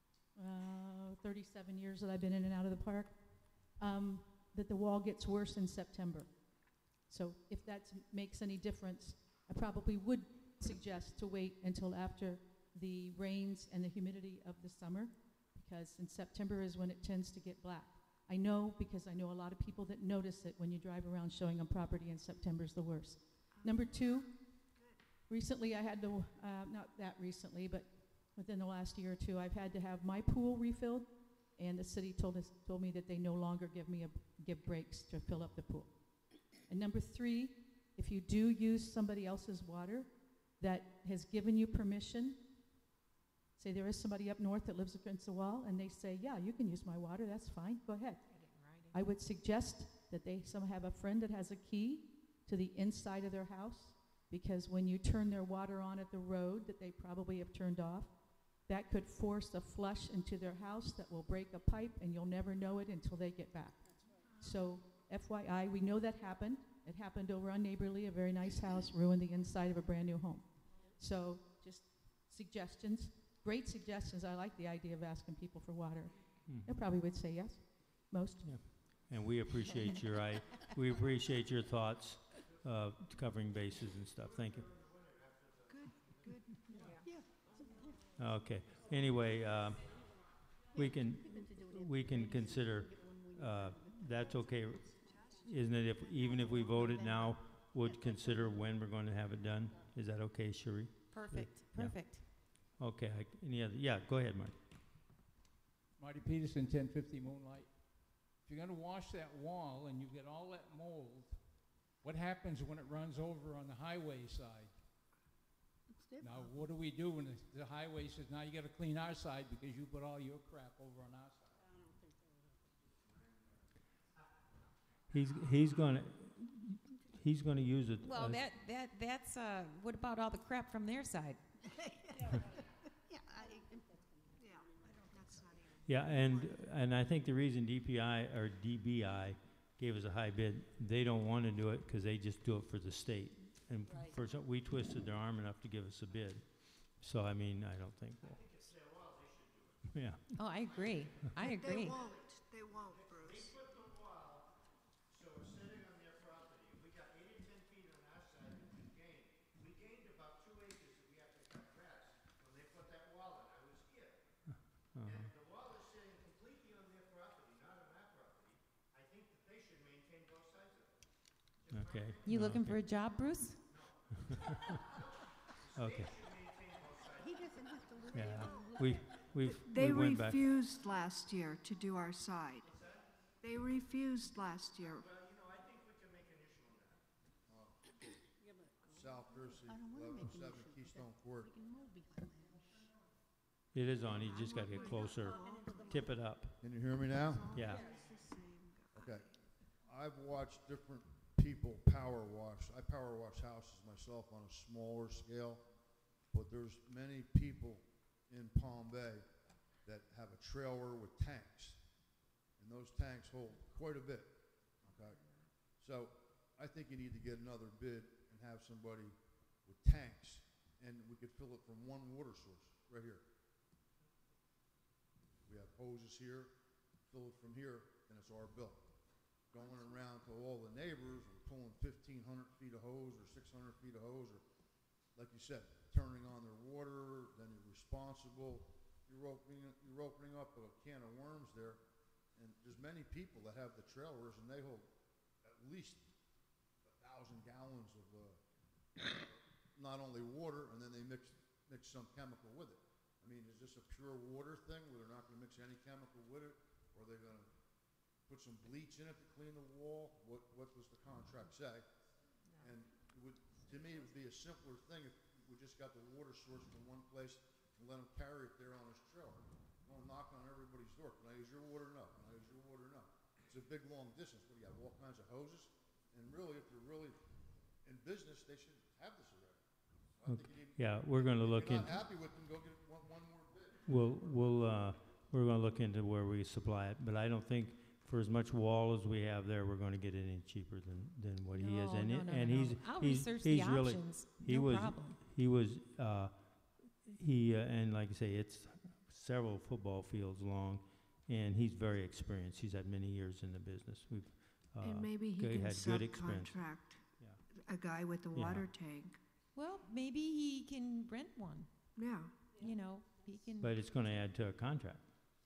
uh, thirty-seven years that I've been in and out of the park, um, that the wall gets worse in September. So if that makes any difference, I probably would suggest to wait until after the rains and the humidity of the summer, because in September is when it tends to get black. I know because I know a lot of people that notice it when you drive around showing them property, and September's the worst. Number two, recently I had to, uh, not that recently, but within the last year or two, I've had to have my pool refilled, and the city told us, told me that they no longer give me a, give breaks to fill up the pool. And number three, if you do use somebody else's water that has given you permission, say there is somebody up north that lives against the wall, and they say, yeah, you can use my water, that's fine, go ahead. I would suggest that they some have a friend that has a key to the inside of their house, because when you turn their water on at the road that they probably have turned off, that could force a flush into their house that will break a pipe, and you'll never know it until they get back. So F Y I, we know that happened. It happened over on Neighborly, a very nice house, ruined the inside of a brand new home. So just suggestions, great suggestions. I like the idea of asking people for water. Mhm. They probably would say yes, most. Yeah. And we appreciate your, I, we appreciate your thoughts, uh, covering bases and stuff. Thank you. Good, good. Yeah. Okay, anyway, uh, we can, we can consider, uh, that's okay, isn't it, if, even if we voted now, would consider when we're going to have it done? Is that okay, Cherie? Perfect, Yeah. perfect. Okay, I- any other, yeah, go ahead, Marty. Marty Peterson, ten fifty Moonlight. If you're gonna wash that wall and you get all that mold, what happens when it runs over on the highway side? Now, what do we do when the, the highway says, now you gotta clean our side because you put all your crap over on our side? He's, he's gonna, he's gonna use it. Well, uh, that, that, that's, uh, what about all the crap from their side? Yeah, I, yeah, that's not even. Yeah, and, and I think the reason D P I, or D B I, gave us a high bid, they don't want to do it because they just do it for the state. And Right. for some, we twisted their arm enough to give us a bid. So, I mean, I don't think that. Yeah, Oh, I agree, I agree. They won't, they won't, Bruce. Put the wall, so it's sitting on their property. We got eight or ten feet on our side that we gained. We gained about two acres that we have to cut grass. When they put that wall in, I was here. uh-huh. And the wall is sitting completely on their property, not on our property. I think that they should maintain both sides of it. Just Okay. You No, looking okay. for a job, Bruce? Okay, maintain both sides. He doesn't have to live yeah, there. we, we've, They we went back. refused last year to do our side. They refused last year. Well, you know, I think we can make an issue on that. South Jersey, I don't wanna eleven make oh an seven issue. Keystone Court. We can move behind that. It is on, you just gotta get closer, tip it up, Can you hear me now? yeah. Okay. I've watched different people power wash. I power wash houses myself on a smaller scale, but there's many people in Palm Bay that have a trailer with tanks, and those tanks hold quite a bit, okay? So I think you need to get another bid and have somebody with tanks, and we could fill it from one water source, right here. We have hoses here, fill it from here, and it's our bill. Going around to all the neighbors, we're pulling fifteen hundred feet of hose or six hundred feet of hose, or, like you said, turning on their water, then you're responsible. You're opening, you're opening up a can of worms there, and there's many people that have the trailers, and they hold at least a thousand gallons of, uh, not only water, and then they mix, mix some chemical with it. I mean, is this a pure water thing where they're not gonna mix any chemical with it, or are they gonna put some bleach in it to clean the wall? What, what does the contract say? And it would, to me, it would be a simpler thing if we just got the water source from one place and let him carry it there on his trailer. Going knocking on everybody's door. Can I use your water? No. Can I use your water? No. It's a big, long distance. What do you have? All kinds of hoses? And really, if they're really in business, they should have this already. So I think you need- Yeah, we're gonna look If you're into, not happy with them, go get one, one more bid. we'll, we'll, uh, we're gonna look into where we supply it, but I don't think for as much wall as we have there, we're gonna get it any cheaper than, than what he is. No, And no, it- no, And no, no. he's, I'll he's, research the he's really, options, he no was, problem. he was, uh, he, uh, and like I say, it's several football fields long, and he's very experienced. He's had many years in the business. We've, uh, And maybe he good- can had good experience. subcontract Yeah. a guy with a Yeah. water tank. Well, maybe he can rent one, Yeah. you know, he can. But it's gonna add to a contract.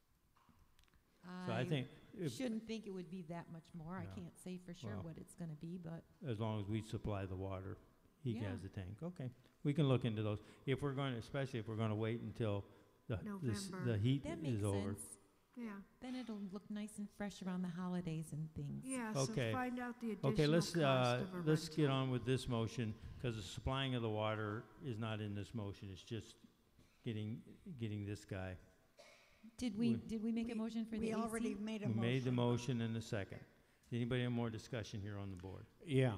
So I think if, shouldn't think it would be that much more. I No. can't say for sure Well- what it's gonna be, but as long as we supply the water, he Yeah. has the tank. Okay, we can look into those. If we're going, to especially if we're gonna wait until the, the s- November. the heat that makes is over. sense. Yeah. Then it'll look nice and fresh around the holidays and things. Yeah, so Okay. find out the additional Okay, let's, cost uh, of a let's get rental. on with this motion, because the supplying of the water is not in this motion. It's just getting, getting this guy. Did we, We- did we make a We- motion for the We A C? already made a We motion. made the motion in the second. Anybody have more discussion here on the board? Yeah.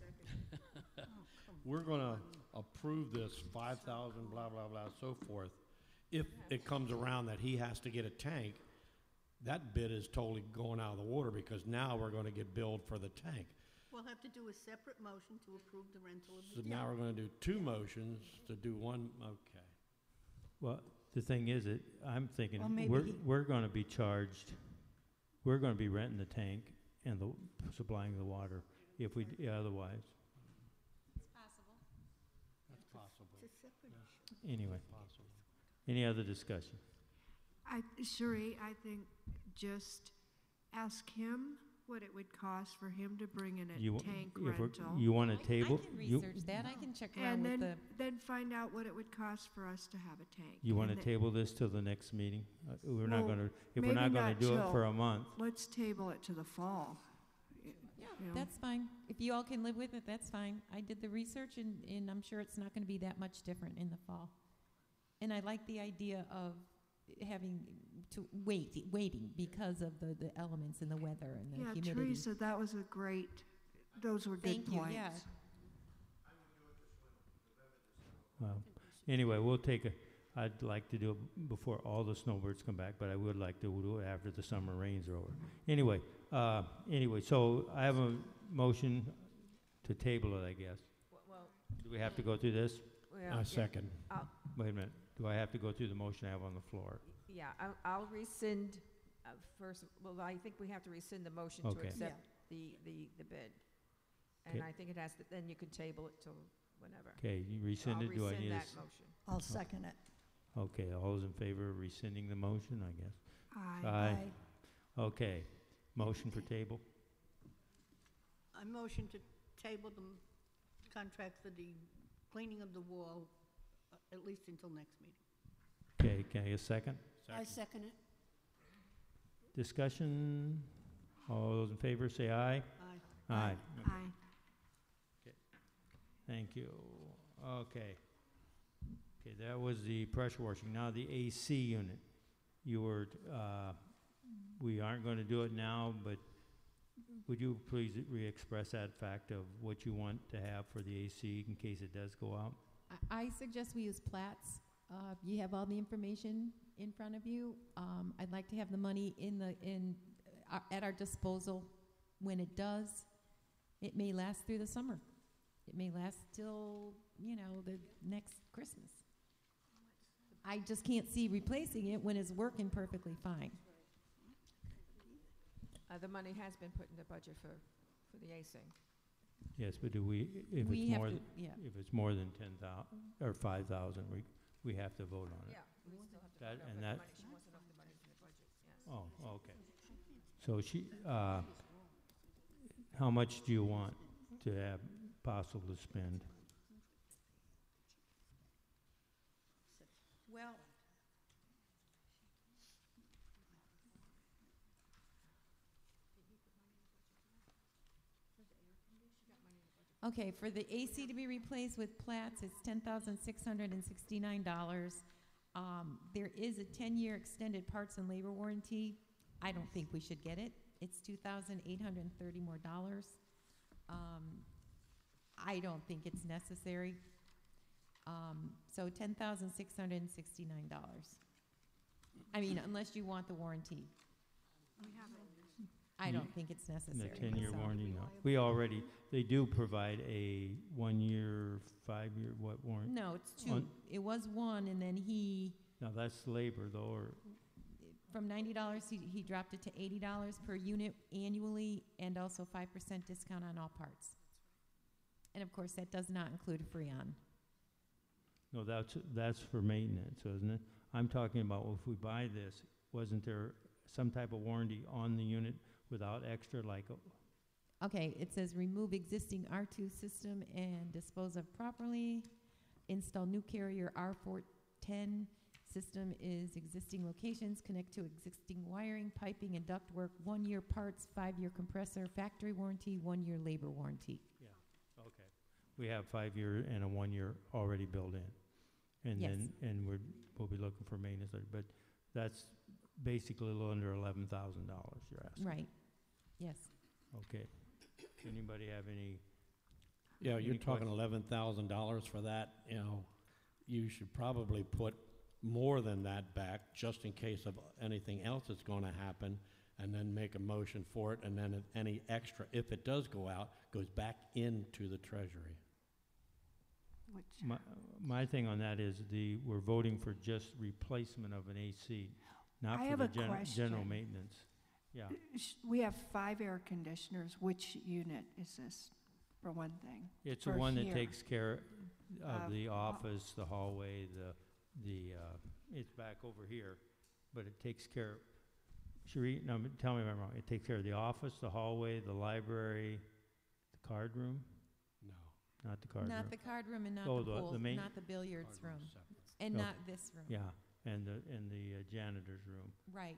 We're gonna approve this five thousand, blah, blah, blah, so forth. If it comes around that he has to get a tank, that bid is totally going out of the water, because now we're gonna get billed for the tank. We'll have to do a separate motion to approve the rental of So the now we're gonna do two motions to do one, okay. Well, the thing is, it, I'm thinking, Well, maybe we're, he- we're gonna be charged, we're gonna be renting the tank and the, supplying the water if we, d- otherwise. It's possible. That's possible. It's a separate issue. Anyway, Possible. any other discussion? I, Sheree, I think just ask him what it would cost for him to bring in You a wa- tank if we're- rental. You wanna I- table? I can you- research that. I can check around And with then, the, then find out what it would cost for us to have a tank. You wanna And then- table this till the next meeting? Uh, We're not Well, gonna, if we're maybe not gonna not do it till- for a month, Let's table it to the fall. y- yeah, you know. that's fine. If you all can live with it, that's fine. I did the research and, and I'm sure it's not gonna be that much different in the fall. And I like the idea of having to wait, waiting because of the, the elements and the weather and the Yeah, humidity. Teresa, that was a great, those were good Thank you, points. yeah. well, anyway, we'll take a, I'd like to do it before all the snowbirds come back, but I would like to do it after the summer rains are over. Anyway, uh, anyway, so I have a motion to table it, I guess. Well, Do we have to go through this? well, I yeah, second. Wait a minute, do I have to go through the motion I have on the floor? Yeah, I'll, I'll rescind, uh, first, well, I think we have to rescind the motion to Okay. accept the, the, the bid. And Okay. I think it has to, then you can table it till whenever. Okay, you So rescinded, do I'll I rescind need a? that s- motion. I'll second it. Okay, all those in favor of rescinding the motion, I guess? Aye. Aye. Okay, motion for table? I motion to table the m- contract for the cleaning of the wall, uh, at least until next meeting. Okay, can I get a second? I second it. Discussion? All those in favor say aye. Aye. Aye. Aye. Thank you. Okay. Okay, that was the pressure washing. Now the A C unit. You were, uh, we aren't going to do it now, but would you please re-express that fact of what you want to have for the A C in case it does go out? I, I suggest we use Platts. Uh, you have all the information in front of you. Um, I'd like to have the money in the, in, uh, at our disposal when it does. It may last through the summer. It may last till, you know, the next Christmas. I just can't see replacing it when it's working perfectly fine. Uh, the money has been put in the budget for, for the A C. Yes, but do we, if We it's have more, to- th- yeah. if it's more than ten thou, or five thousand, we, we have to vote on it. Yeah, we still have to That- find out and what the that- money, she wants to know if the money's in the budget, yes. Oh, okay. So she, uh, how much do you want to have possible to spend? Well, okay, for the A C to be replaced with Platts, it's ten thousand six hundred and sixty-nine dollars. Um, there is a ten-year extended parts and labor warranty. I don't think we should get it. It's two thousand eight hundred and thirty more dollars. Um, I don't think it's necessary. Um, so ten thousand six hundred and sixty-nine dollars. I mean, unless you want the warranty. We have it. I You- don't think it's necessary. The ten-year so- warranty, no. We already, they do provide a one-year, five-year, what warranty? No, it's two. On- It was one, and then he, Now, that's labor though, or, from ninety dollars, he, he dropped it to eighty dollars per unit annually, and also five percent discount on all parts. And of course, that does not include a Freon. no, that's, that's for maintenance, isn't it? I'm talking about if we buy this, wasn't there some type of warranty on the unit without extra, like, uh, Okay, it says remove existing R two system and dispose of properly. Install new carrier R four ten. System is existing locations, connect to existing wiring, piping, and ductwork, one-year parts, five-year compressor, factory warranty, one-year labor warranty. okay. We have five-year and a one-year already built in. And Yes. then, and we're, we'll be looking for maintenance, later, but that's basically a little under eleven thousand dollars you're asking. Right, yes. Okay. Anybody have any? Yeah, you're Any talking questions? eleven thousand dollars for that, you know, you should probably put more than that back, just in case of anything else that's gonna happen, and then make a motion for it, and then if any extra, if it does go out, goes back into the treasury. Which, My, my thing on that is the, we're voting for just replacement of an A C, not I for have the a gen- general question. maintenance. Yeah. sh- we have five air conditioners. Which unit is this, for one thing? It's the For one that here. takes care of Of the ho- office, the hallway, the, the, uh, it's back over here, but it takes care, Cherie, no, but tell me if I'm wrong, it takes care of the office, the hallway, the library, the card room? No. Not the card room. Not the card room and not Oh, the the- pool, the main- not the billiards Card room, room's separate. and Oh. not this room. Yeah, and the, and the uh, janitor's room. Right,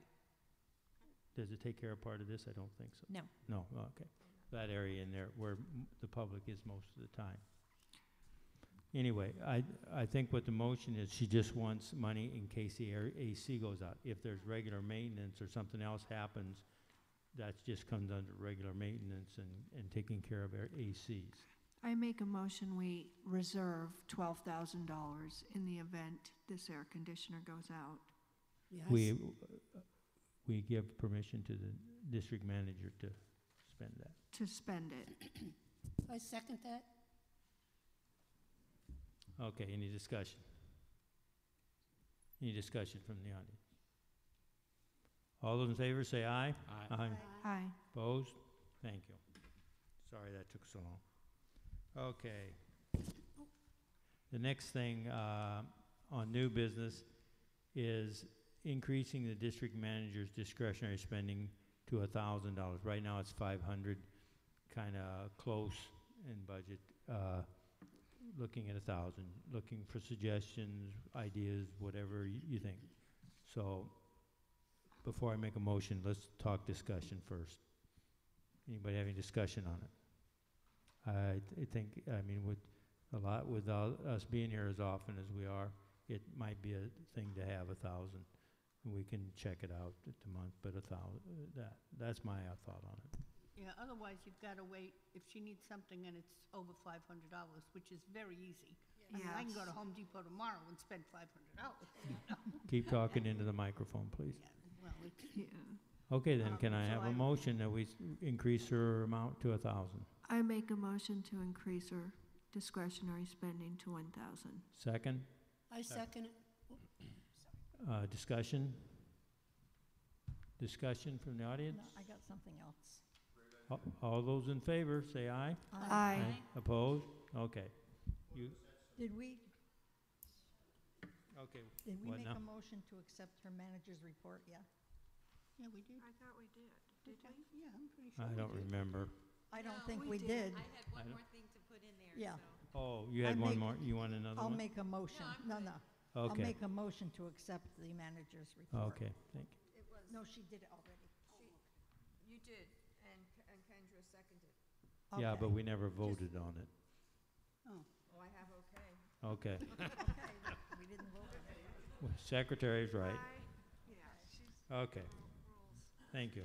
Does it take care of part of this? I don't think so. no. No, okay. That area in there where m- the public is most of the time. Anyway, I, I think what the motion is, she just wants money in case the air- A C goes out. If there's regular maintenance or something else happens, that just comes under regular maintenance and, and taking care of our A Cs. I make a motion, we reserve twelve thousand dollars in the event this air conditioner goes out. We, uh, we give permission to the district manager to spend that. To spend it. I second that. Okay, any discussion? Any discussion from the audience? All those in favor say aye. I- Aye. Aye. Opposed? Thank you. Sorry that took so long. Okay. The next thing uh, on new business is increasing the district manager's discretionary spending to a thousand dollars. Right now, it's five hundred, kind of close in budget. Uh, looking at a thousand, looking for suggestions, ideas, whatever y- you think. So, before I make a motion, let's talk discussion first. Anybody have any discussion on it? I, th- I think, I mean, with a lot, without us being here as often as we are, it might be a thing to have a thousand. And we can check it out at the month, but a thousand, that, that's my uh, thought on it. Yeah, otherwise you've got to wait if she needs something and it's over five hundred dollars, which is very easy. I mean, I can go to Yes. Home Depot tomorrow and spend five hundred dollars. Keep talking into the microphone, please. Well, it's, Yeah. Okay, then, Um, can I so have I- a motion that we s- increase her amount to a thousand? I make a motion to increase her discretionary spending to one thousand. Second, I second it. uh, discussion? Discussion from the audience? No, I got something else. A- All those in favor, say aye. Aye. Opposed? Okay. You, Did we, okay, did we What make now? a motion to accept her manager's report? Yeah. Yeah, we did. I thought we did. Did Okay. Yeah, I'm pretty sure. I we don't did. remember. I don't No, think we we did. did. I had I one don't- more thing to put in there, Yeah. so. Oh, you I had one make- more, you want another I'll one? make a motion. I'm No, good. no. I'll Okay, make a motion to accept the manager's report. okay, thank you. It was, No, she did it already. you did, and K- and Kendra seconded. Yeah, Okay. but we never voted on it. Oh, Oh, I have okay. Okay, Okay, we didn't vote on it. Secretary's right. I, yeah, she's Okay, rules. thank you.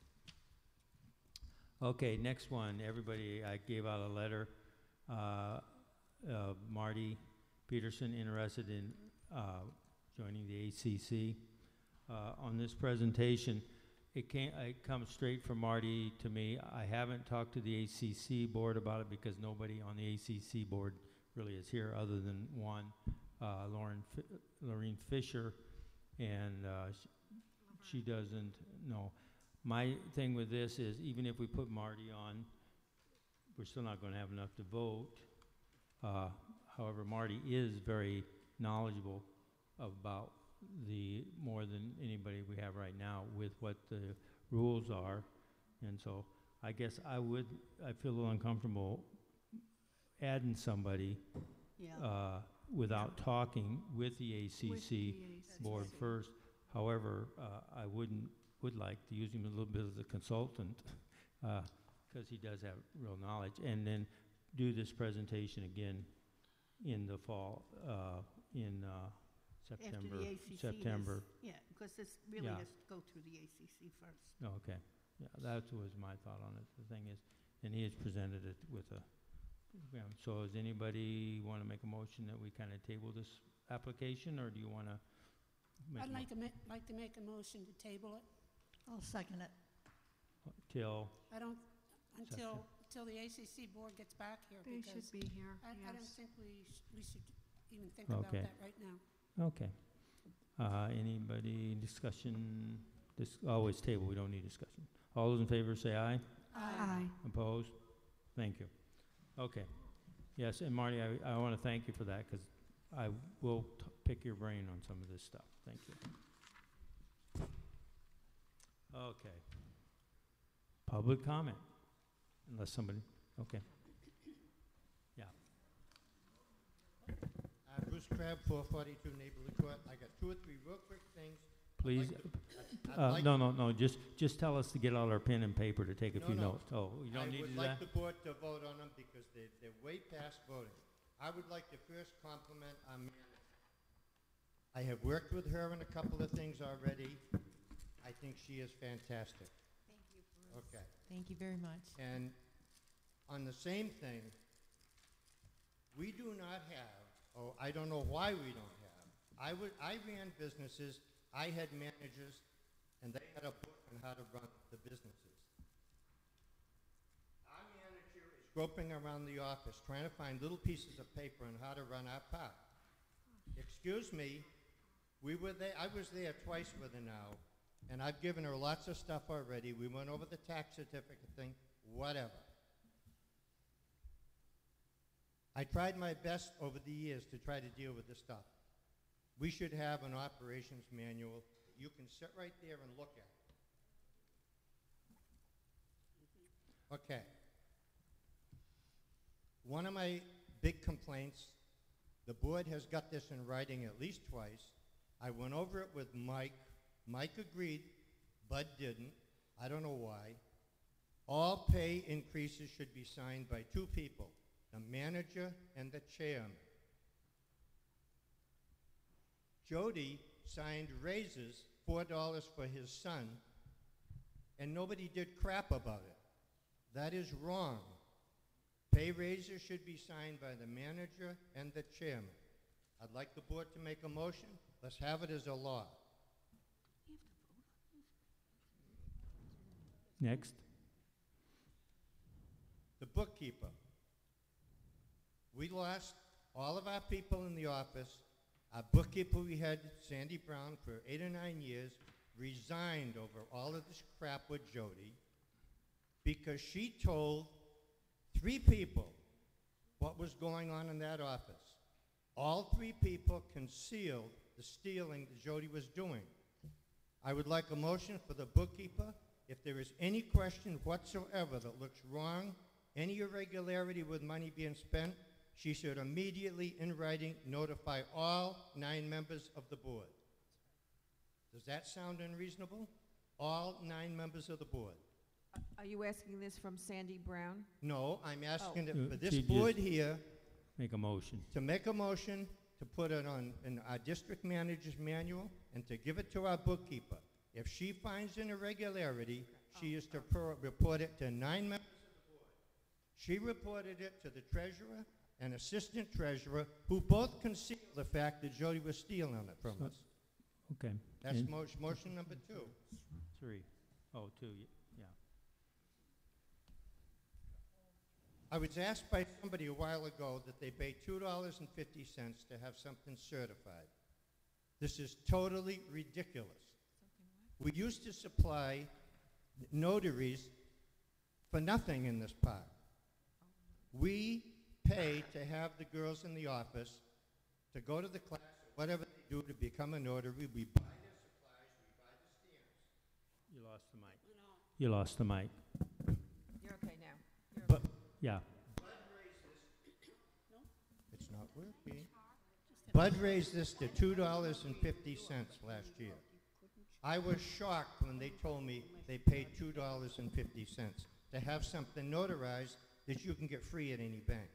Okay, next one, everybody, I gave out a letter, uh, uh, Marty Peterson interested in, uh, joining the A C C. Uh, on this presentation, it came, it comes straight from Marty to me. I haven't talked to the A C C board about it because nobody on the A C C board really is here other than one, uh, Lauren, Fi- Lorraine Fisher, and, uh, sh- she doesn't know. My thing with this is, even if we put Marty on, we're still not gonna have enough to vote. Uh, however, Marty is very knowledgeable about the, more than anybody we have right now with what the rules are. And so, I guess I would, I feel a little uncomfortable adding somebody, Yeah. uh, without talking with the A C With C the A C C. board first. However, uh, I wouldn't, would like to use him a little bit as a consultant, because he does have real knowledge, and then do this presentation again in the fall, uh, in uh, September. After the A C C September. has- Yeah, because this really Yeah. has to go through the A C C first. Oh, okay, yeah, that was my thought on it. The thing is, and he has presented it with a, yeah, so does anybody want to make a motion that we kind of table this application, or do you want to make I'd a mo- like to ma- like to make a motion to table it. I'll second it. till, I don't, until, Second. until the A C C board gets back here, They because should be here, I, I don't yes. think we, sh- we should even think about Okay. that right now. okay. Uh, anybody discussion, this, always table, we don't need discussion. All those in favor say aye. Aye. Opposed? Thank you. Okay. Yes, and Marty, I, I want to thank you for that, because I will t- pick your brain on some of this stuff. Thank you. Okay. Public comment, unless somebody, okay. Yeah. Uh, Bruce Crabb, four forty-two Neighborly Court. I got two or three real quick things. Please, like to- I'd uh, like- no, no, no, just, just tell us to get out our pen and paper to take a No, few no. notes. Oh, you don't need to do I would that? like the board to vote on them because they, they're way past voting. I would like to first compliment our manager. I have worked with her on a couple of things already. I think she is fantastic. Thank you, Bruce. Okay. Thank you very much. And on the same thing, we do not have, oh, I don't know why we don't have. I would, I ran businesses, I had managers, and they had a book on how to run the businesses. Our manager is groping around the office trying to find little pieces of paper on how to run our park. Excuse me, we were there, I was there twice with her now, and I've given her lots of stuff already. We went over the tax certificate thing, whatever. I tried my best over the years to try to deal with this stuff. We should have an operations manual you can sit right there and look at. Okay. One of my big complaints, the board has got this in writing at least twice. I went over it with Mike. Mike agreed, Bud didn't. I don't know why. All pay increases should be signed by two people, the manager and the chairman. Jody signed raises, four dollars for his son, and nobody did crap about it. That is wrong. Pay raises should be signed by the manager and the chairman. I'd like the board to make a motion. Let's have it as a law. Next. The bookkeeper. We lost all of our people in the office. Our bookkeeper we had, Sandy Brown, for eight or nine years, resigned over all of this crap with Jody because she told three people what was going on in that office. All three people concealed the stealing that Jody was doing. I would like a motion for the bookkeeper. If there is any question whatsoever that looks wrong, any irregularity with money being spent, she should immediately, in writing, notify all nine members of the board. Does that sound unreasonable? All nine members of the board. Are you asking this from Sandy Brown? No, I'm asking Oh. it for Uh, this she board just- here Make a motion. to make a motion to put it on in our district manager's manual and to give it to our bookkeeper. If she finds an irregularity, she is to per- report it to nine members of the board. She reported it to the treasurer and assistant treasurer, who both concealed the fact that Jody was stealing it from So- us. Okay. That's And- motion, motion number two. Three. Oh, two, y- yeah. I was asked by somebody a while ago that they pay two dollars and fifty cents to have something certified. This is totally ridiculous. We used to supply notaries for nothing in this park. We pay to have the girls in the office to go to the class, whatever they do to become a notary. We buy their supplies, we buy the stamps. You lost the mic. You lost the mic. You're okay now. You're But Yeah. it's not working. Bud raised this to two dollars and fifty cents last year. I was shocked when they told me they paid two dollars and fifty cents to have something notarized that you can get free at any bank.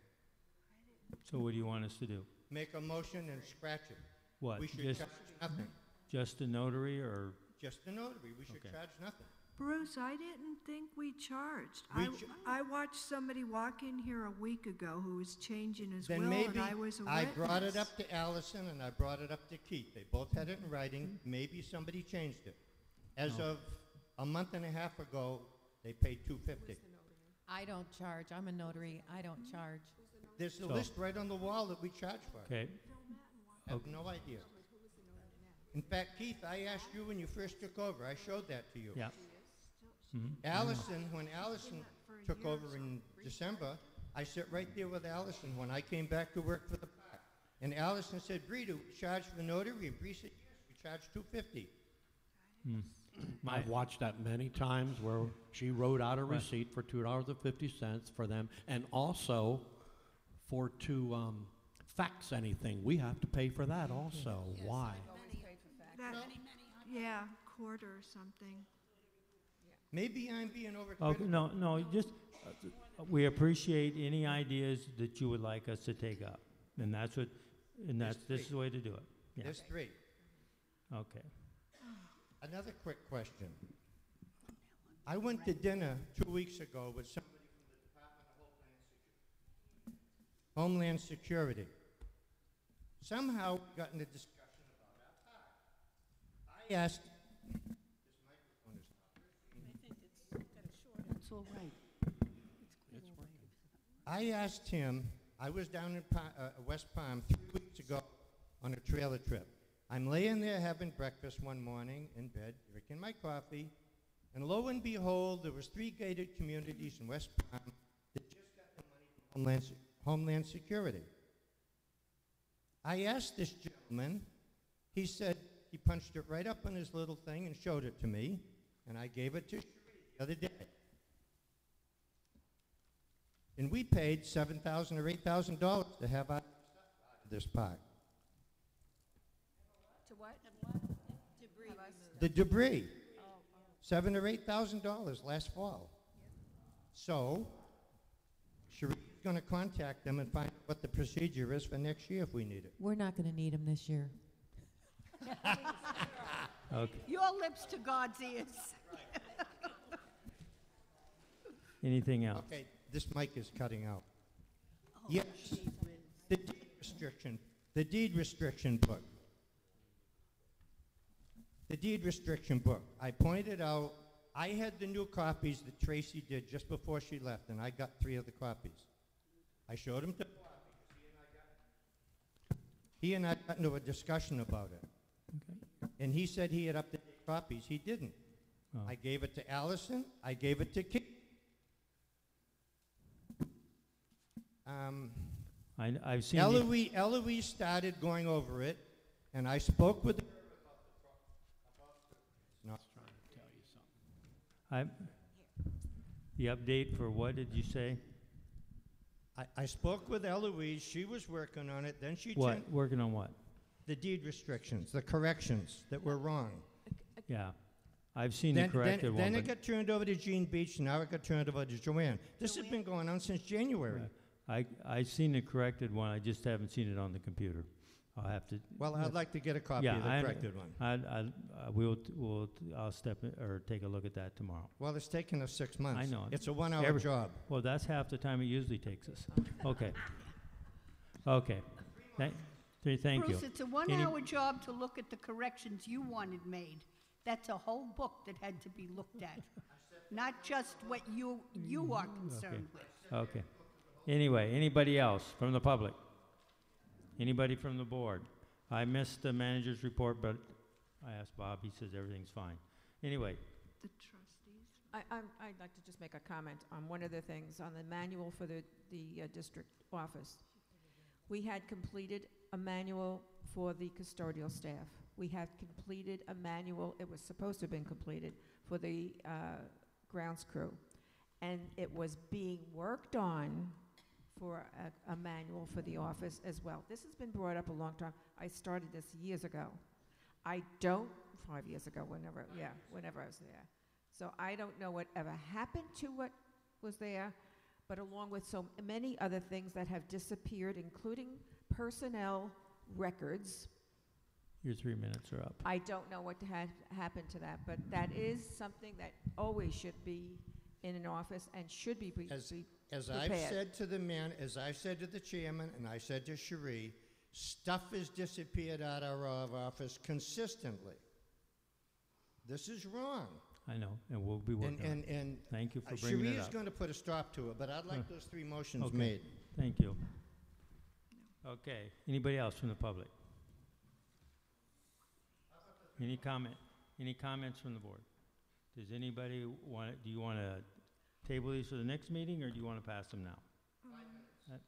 So what do you want us to do? Make a motion and scratch it. What? We should Just, charge nothing. just a notary or? Just a notary. We should Okay. charge nothing. Bruce, I didn't think we charged. We I, ch- I watched somebody walk in here a week ago who was changing his Then will, and maybe I was a I witness. brought it up to Allison and I brought it up to Keith. They both had it in writing. Maybe somebody changed it. As No. of a month and a half ago, they paid two fifty. I don't charge. I'm a notary. I don't charge. There's a So- list right on the wall that we charge for. Okay. I have no idea. In fact, Keith, I asked you when you first took over. I showed that to you. Yeah. Mhm. Allison, when Allison took over in December, I sat right there with Allison when I came back to work for the park. And Allison said, Bree, do we charge for notary? And Bree said, yes, we charge two fifty. Hmm. My, I've watched that many times where she wrote out a Right. receipt for two dollars and fifty cents for them, and also for to um, fax anything. We have to pay for that also. Why? That, yeah, quarter or something. Maybe I'm being overcritical. okay, no, no, just, uh, we appreciate any ideas that you would like us to take up. And that's what, and There's that's, this is three. the way to do it. Yeah. There's three. Okay. Another quick question. I went to dinner two weeks ago with somebody from the Department of Homeland Security. Homeland Security. Somehow we got in a discussion about our park. I asked, this microphone is not working. It's all right. It's working. I asked him, I was down in Pa- uh, West Palm three weeks ago on a trailer trip. I'm laying there having breakfast one morning in bed, drinking my coffee, and lo and behold, there was three gated communities in West Palm that just got the money from Homeland, Se- Homeland Security. I asked this gentleman, he said, he punched it right up on his little thing and showed it to me, and I gave it to Sheree the other day. And we paid seven thousand dollars or eight thousand dollars to have our stuff out of this park. To what? Debris Have us- The debris, seven or eight thousand dollars last fall. So, Sheree's going to contact them and find out what the procedure is for next year if we need it. We're not going to need them this year. Okay. Your lips to God's ears. Anything else? Okay, this mic is cutting out. Yes, the deed restriction, the deed restriction book. The deed restriction book. I pointed out, I had the new copies that Tracy did just before she left, and I got three of the copies. I showed them to Bob because he and I got, he and I got into a discussion about it. Okay. And he said he had updated copies. He didn't. Oh. I gave it to Allison. I gave it to Keith. Um, I, I've seen. the- Eloise, Eloise started going over it, and I spoke with her about the pro- about the- not Trying to tell you something. I, the update for what did you say? I, I spoke with Eloise. She was working on it. Then she What, changed working on what? the deed restrictions, the corrections that were wrong. Yeah. I've seen the Then, corrected then, one. then it but- got turned over to Gene Beach, and now it got turned over to Joanne. This has been going on since January. I, I've seen the corrected one, I just haven't seen it on the computer. I'll have to. Well, I'd like to get a copy Yeah, of the I- corrected one. I, I, uh, we'll, t- we'll, t- I'll step in, or take a look at that tomorrow. Well, it's taken us six months. I know. It's a one-hour Every- job. Well, that's half the time it usually takes us. Okay. Okay. Thank, th- thank you. Bruce, it's a one-hour job to look at the corrections you wanted made. That's a whole book that had to be looked at, not just what you, you are concerned with. Okay. Anyway, anybody else from the public? Anybody from the board? I missed the manager's report, but I asked Bob, he says everything's fine. Anyway, The trustees? I, I'm, I'd like to just make a comment on one of the things, on the manual for the, the uh, district office. We had completed a manual for the custodial staff. We had completed a manual, it was supposed to have been completed, for the uh, grounds crew. And it was being worked on for a, a manual for the office as well. This has been brought up a long time. I started this years ago. I don't, five years ago, whenever, yeah, whenever I was there. So I don't know whatever happened to what was there, but along with so many other things that have disappeared, including personnel records, your three minutes are up. I don't know what had happened to that, but that is something that always should be in an office and should be, be, As, be as I've prepared. said to the man, as I said to the chairman, and I said to Cherie, stuff has disappeared out of our office consistently. This is wrong. I know, and we'll be And, working on and, it. and Thank you for uh, bringing Cherie it is up. going to put a stop to it, but I'd like Uh, those three motions okay. made. Thank you. Okay, anybody else from the public? Any comment, any comments from the board? Does anybody want, do you want to table these for the next meeting, or do you want to pass them now? That-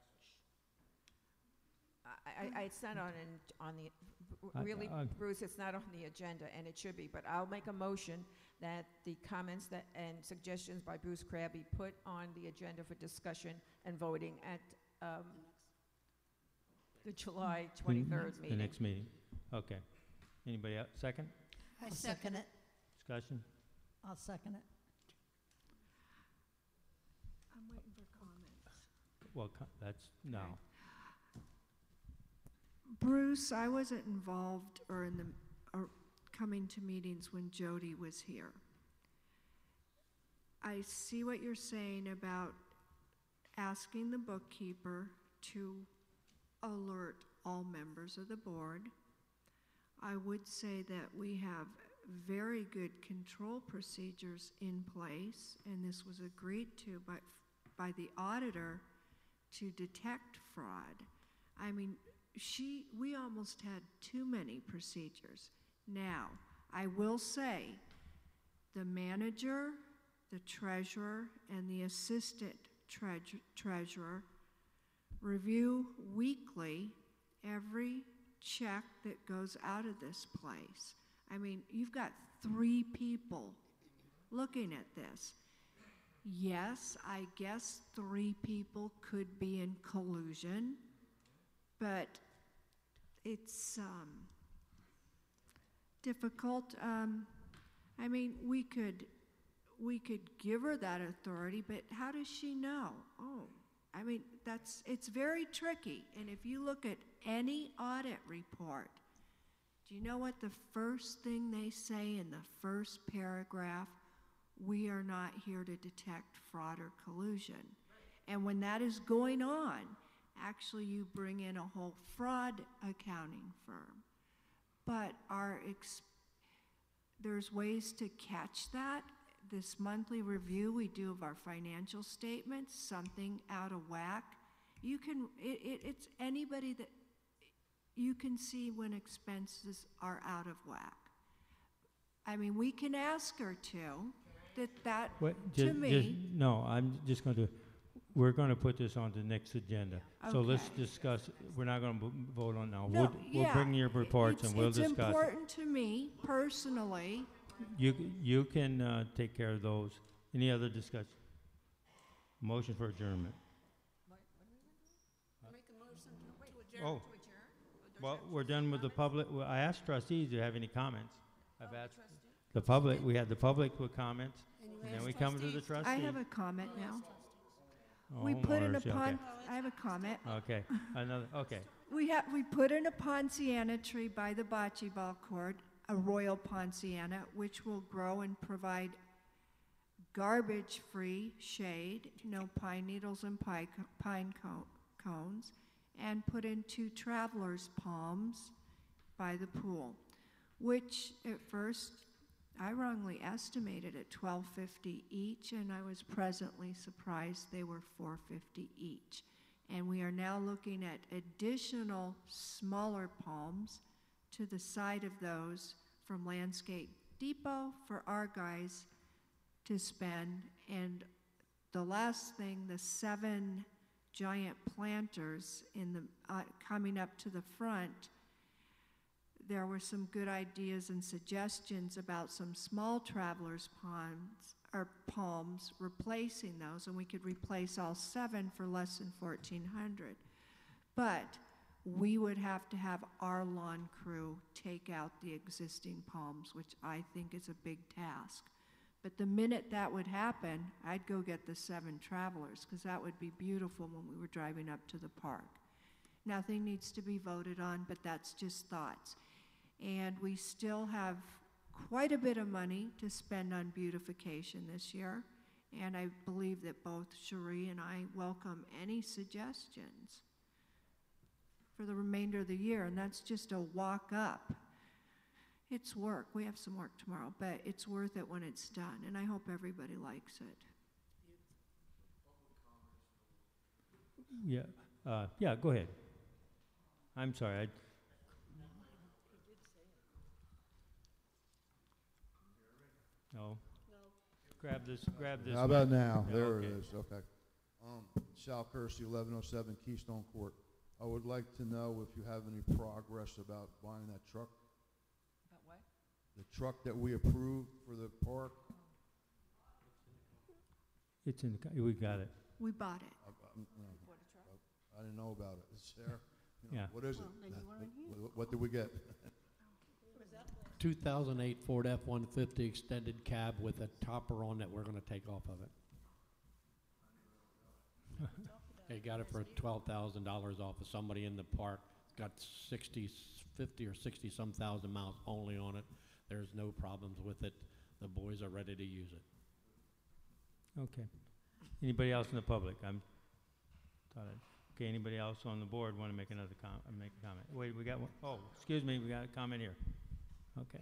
I, I, it's not on, an, on the, I- really, I- Bruce, it's not on the agenda, and it should be, but I'll make a motion that the comments that, and suggestions by Bruce Crabb be put on the agenda for discussion and voting at, um, the July twenty-third The meeting. next meeting, okay. Anybody else, second? I'll second it. Discussion? I'll second it. I'm waiting for comments. Well, co- that's, no. Bruce, I wasn't involved or in the, or coming to meetings when Jody was here. I see what you're saying about asking the bookkeeper to alert all members of the board. I would say that we have very good control procedures in place, and this was agreed to by, by the auditor to detect fraud. I mean, she, we almost had too many procedures. Now, I will say, the manager, the treasurer, and the assistant treas- treasurer review weekly every check that goes out of this place. I mean, you've got three people looking at this. Yes, I guess three people could be in collusion, but it's um, difficult. Um, I mean, we could we could give her that authority, but how does she know? Oh, I mean, that's it's very tricky. And if you look at any audit report, do you know what the first thing they say in the first paragraph? We are not here to detect fraud or collusion. And when that is going on, actually you bring in a whole fraud accounting firm. But our ex- there's ways to catch that. This monthly review we do of our financial statements, something out of whack. You can, it, it, it's anybody that, you can see when expenses are out of whack. I mean, we can ask her to, that that, What, to ju- just, me, no, I'm just going to, we're going to put this on the next agenda. So let's Okay. discuss, we're not going to vote on now. No, We'll, we'll yeah, bring your reports it's, and we'll it's discuss it. important to me personally. You, c- you can uh, take care of those. Any other discussion? Motion for adjournment. Oh, well, we're done with the public. Well, I asked trustees, do you have any comments? I've asked the public, we had the public with comments, and then we come to the trustees. I have a comment now. Oh, We put in a homeowners, yeah, pon, okay. I have a comment. Okay, another, okay. We have, we put in a ponciana tree by the bocce ball court, a royal ponciana, which will grow and provide garbage-free shade, no pine needles and pine, co- pine co- cones, and put in two traveler's palms by the pool, which at first I wrongly estimated at twelve fifty each, and I was pleasantly surprised they were four fifty each. And we are now looking at additional smaller palms to the side of those from Landscape Depot for our guys to spend. And the last thing, the seven giant planters in the uh, coming up to the front, there were some good ideas and suggestions about some small travelers ponds or palms, replacing those, and we could replace all seven for less than fourteen hundred. But we would have to have our lawn crew take out the existing palms, which I think is a big task. But the minute that would happen, I'd go get the seven travelers, because that would be beautiful when we were driving up to the park. Nothing needs to be voted on, but that's just thoughts. And we still have quite a bit of money to spend on beautification this year, and I believe that both Cherie and I welcome any suggestions for the remainder of the year, and that's just a walk up. It's work. We have some work tomorrow, but it's worth it when it's done, and I hope everybody likes it. Yeah, uh, yeah, go ahead. I'm sorry, I, no. Grab this, grab this. How about mic. now? Yeah, There okay. it is, okay. Um, Sal Kersey, eleven oh seven Keystone Court. I would like to know if you have any progress about buying that truck, About what? the truck that we approved for the park. It's in, the co- we got it. We bought it. I- I'm- no, I didn't know about it. It's there. You know, Yeah. What is it? Well, then you weren't here. What- What did we get? two thousand eight Ford F one fifty extended cab with a topper on that we're gonna take off of it. They got it for twelve thousand dollars off of somebody in the park. It's got sixty, fifty or sixty some thousand miles only on it. There's no problems with it. The boys are ready to use it. Okay. Anybody else in the public? I'm, thought I, okay, anybody else on the board want to make another com, uh, make a comment? Wait, we got one, oh, excuse me, we got a comment here. Okay.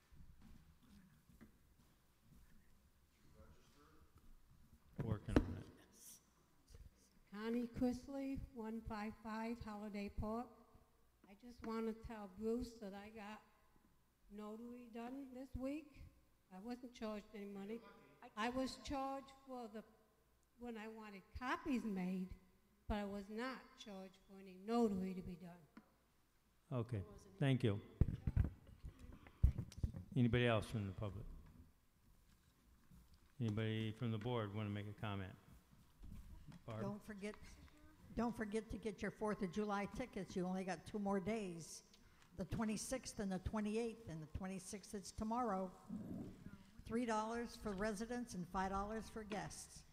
Working on it. Connie Chrisley, one five five Holiday Park. I just want to tell Bruce that I got notary done this week. I wasn't charged any money. I was charged for the, when I wanted copies made, but I was not charged for any notary to be done. Okay, thank you. Anybody else from the public? Anybody from the board want to make a comment? Barb? Don't forget, don't forget to get your Fourth of July tickets. You only got two more days. The twenty-sixth and the twenty-eighth, and the twenty-sixth is tomorrow. Three dollars for residents and five dollars for guests.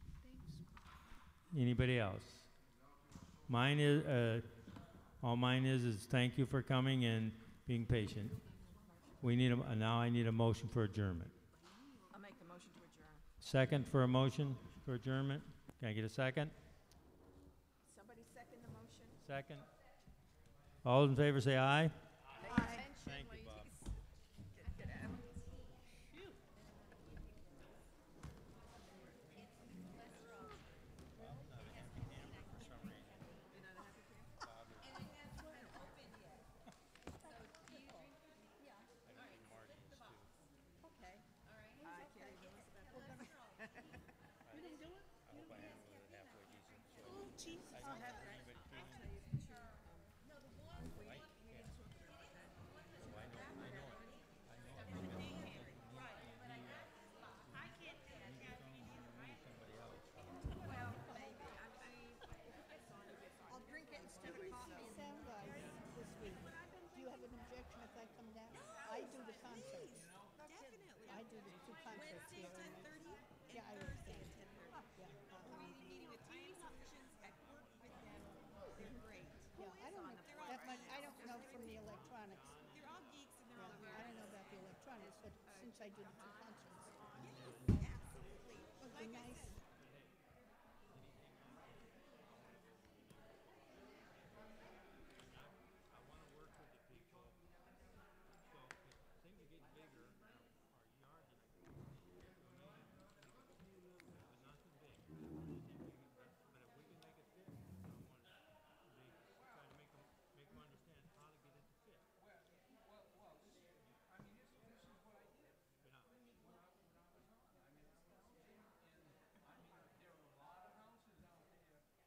Anybody else? Mine is, uh, all mine is, is thank you for coming and being patient. We need a, uh, now I need a motion for adjournment. I'll make the motion to adjourn. Second for a motion for adjournment? Can I get a second? Somebody second the motion? Second. All in favor say aye. Pay attention, Thank you, Bob. ladies. Get- get out. since I did the two concerts. Yes, absolutely. It was a nice, I want to work with the people. So if things are getting bigger, our yard is but nothing big. But if we can make it fit, I want to make, try to make them, make them understand how to get it to fit. Well, well, well, this, I mean, this, this is what I did. Yeah. When I, when I was on, I mean, I was in, and, I mean, there are a lot of houses out there.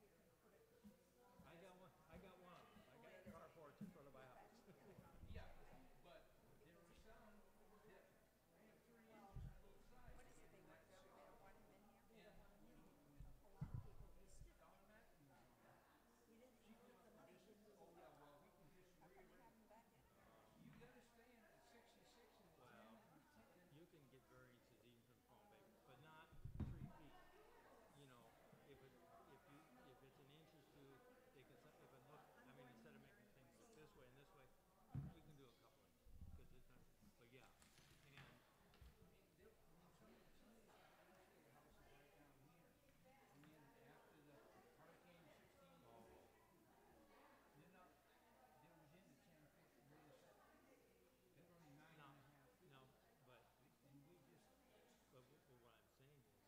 I got one, I got one of them. I got carports in front of my house. Yeah, but there are some that have three inches both sides. What is it, they want, they don't want him in here? Yeah. A lot of people used to. Don Matthews on it. We didn't, she put the money into. Oh, yeah, well, we can just rearrange. You gotta stay in at sixty-six and Well, ten and ten. you can get variances even from Palm Bay, but not three feet. You know, if it, if you, if it's an inch or two, they can, s- if it look, I mean, instead of making things look this way and this way, we can do a couple inches, because it's not, but yeah. And, There, I mean, some, some of these, I would say the houses right down here, I mean, after the Hurricane sixteen, oh, they're not, they was in the ten foot rear setback. They were only nine no, and a half feet. no, but, And we just, but, wh- but what I'm saying is,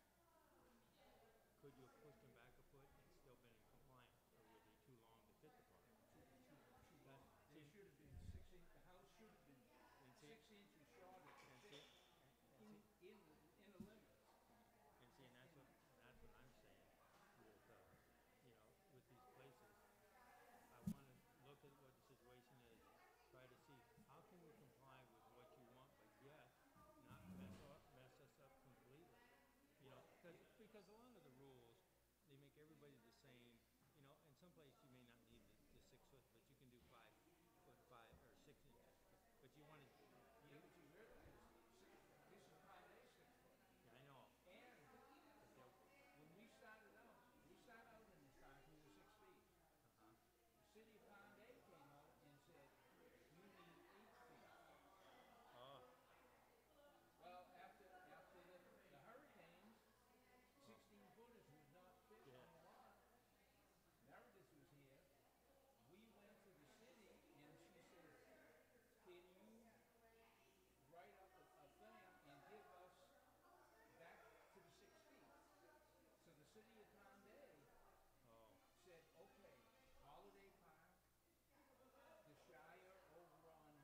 could you have pushed them back a foot and still been in compliance, or were they too long to fit the park? too, too, too That- long. They see- should have been six inch, the house should have been And see- six inches shorter to And fit see, and in, see, in, in the limits. And see, and that's what, that's what I'm saying with, uh, you know, with these places. I want to look at what the situation is, try to see how can we comply with what you want, but yet not mess up, mess us up completely. You know, because, because a lot of the rules, they make everybody the same, you know, in some places you may not need the, the six foot, but you can do five foot five, or six inches. But you want to, Yeah, but you realize, six, this is my day six foot. I know, And but they'll, when we started out, we started out in this time, we were six feet. uh-huh, The city of Palmdale came out and said, you need eight feet. oh, Well, after, after the, the hurricanes, sixteen footers would not fit Yeah. on the lot. Meredith was here, we went to the city and she said, can you write up a, a thing and give us back to the six feet? So the city of Palmdale oh, said, okay, Holiday Park, the Shire over on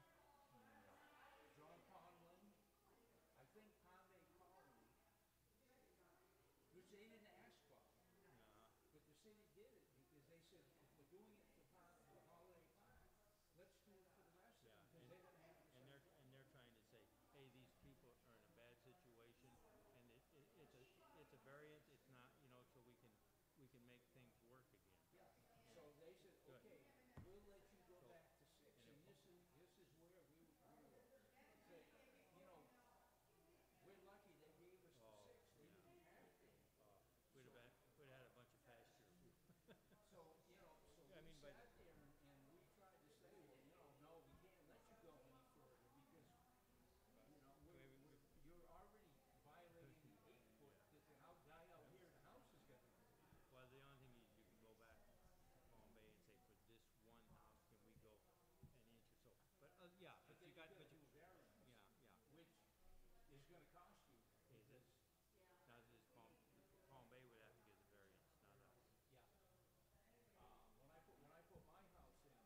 John Conlon, I think Palmdale Colony, which they didn't ask for, uh-huh. but the city did it because they said, if we're doing it for, Pal- for Holiday Park, let's do it for the rest of Yeah, them, because and, they're gonna have the and same. they're, and they're trying to say, hey, these people are in a bad situation, and it, it, it's a, it's a variance, it's not, you know, so we can, we can make things work again. Yeah, so they said, Good. okay, we'll let you go So- back to six, and and if- this is, this is where we, we were, say, you know, we're lucky they gave us the Oh, six, they yeah. didn't have to. Uh, we'd have had, we'd have had a bunch of pasture. So, you know, so I we mean, but- sat there and, and we tried to say, well, you know, no, we can't let you go any further because, you know, we're, Wait, wait, we're, wait. you're already violating the eight foot that the house, guy out here in the house has got to do. Well, the only thing is you can go back to Palm Bay and say, for this one house, can we go an inch or so? But, uh, yeah, but you then got, you but gotta you, do a variance, yeah, yeah. which is gonna cost you. Is it? Now, this Palm, Palm Bay would have to get the variance, not us. Yeah. Um, when I put, when I put my house in,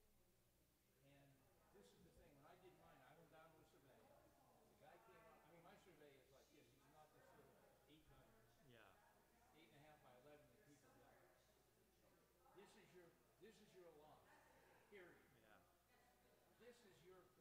and this is the thing, when I did mine, I went down to a surveyor. The guy came out, I mean, my surveyor is like this, he's not this little eight by, Yeah, eight and a half by eleven that people got. This is your, this is your lot, period. yeah, This is your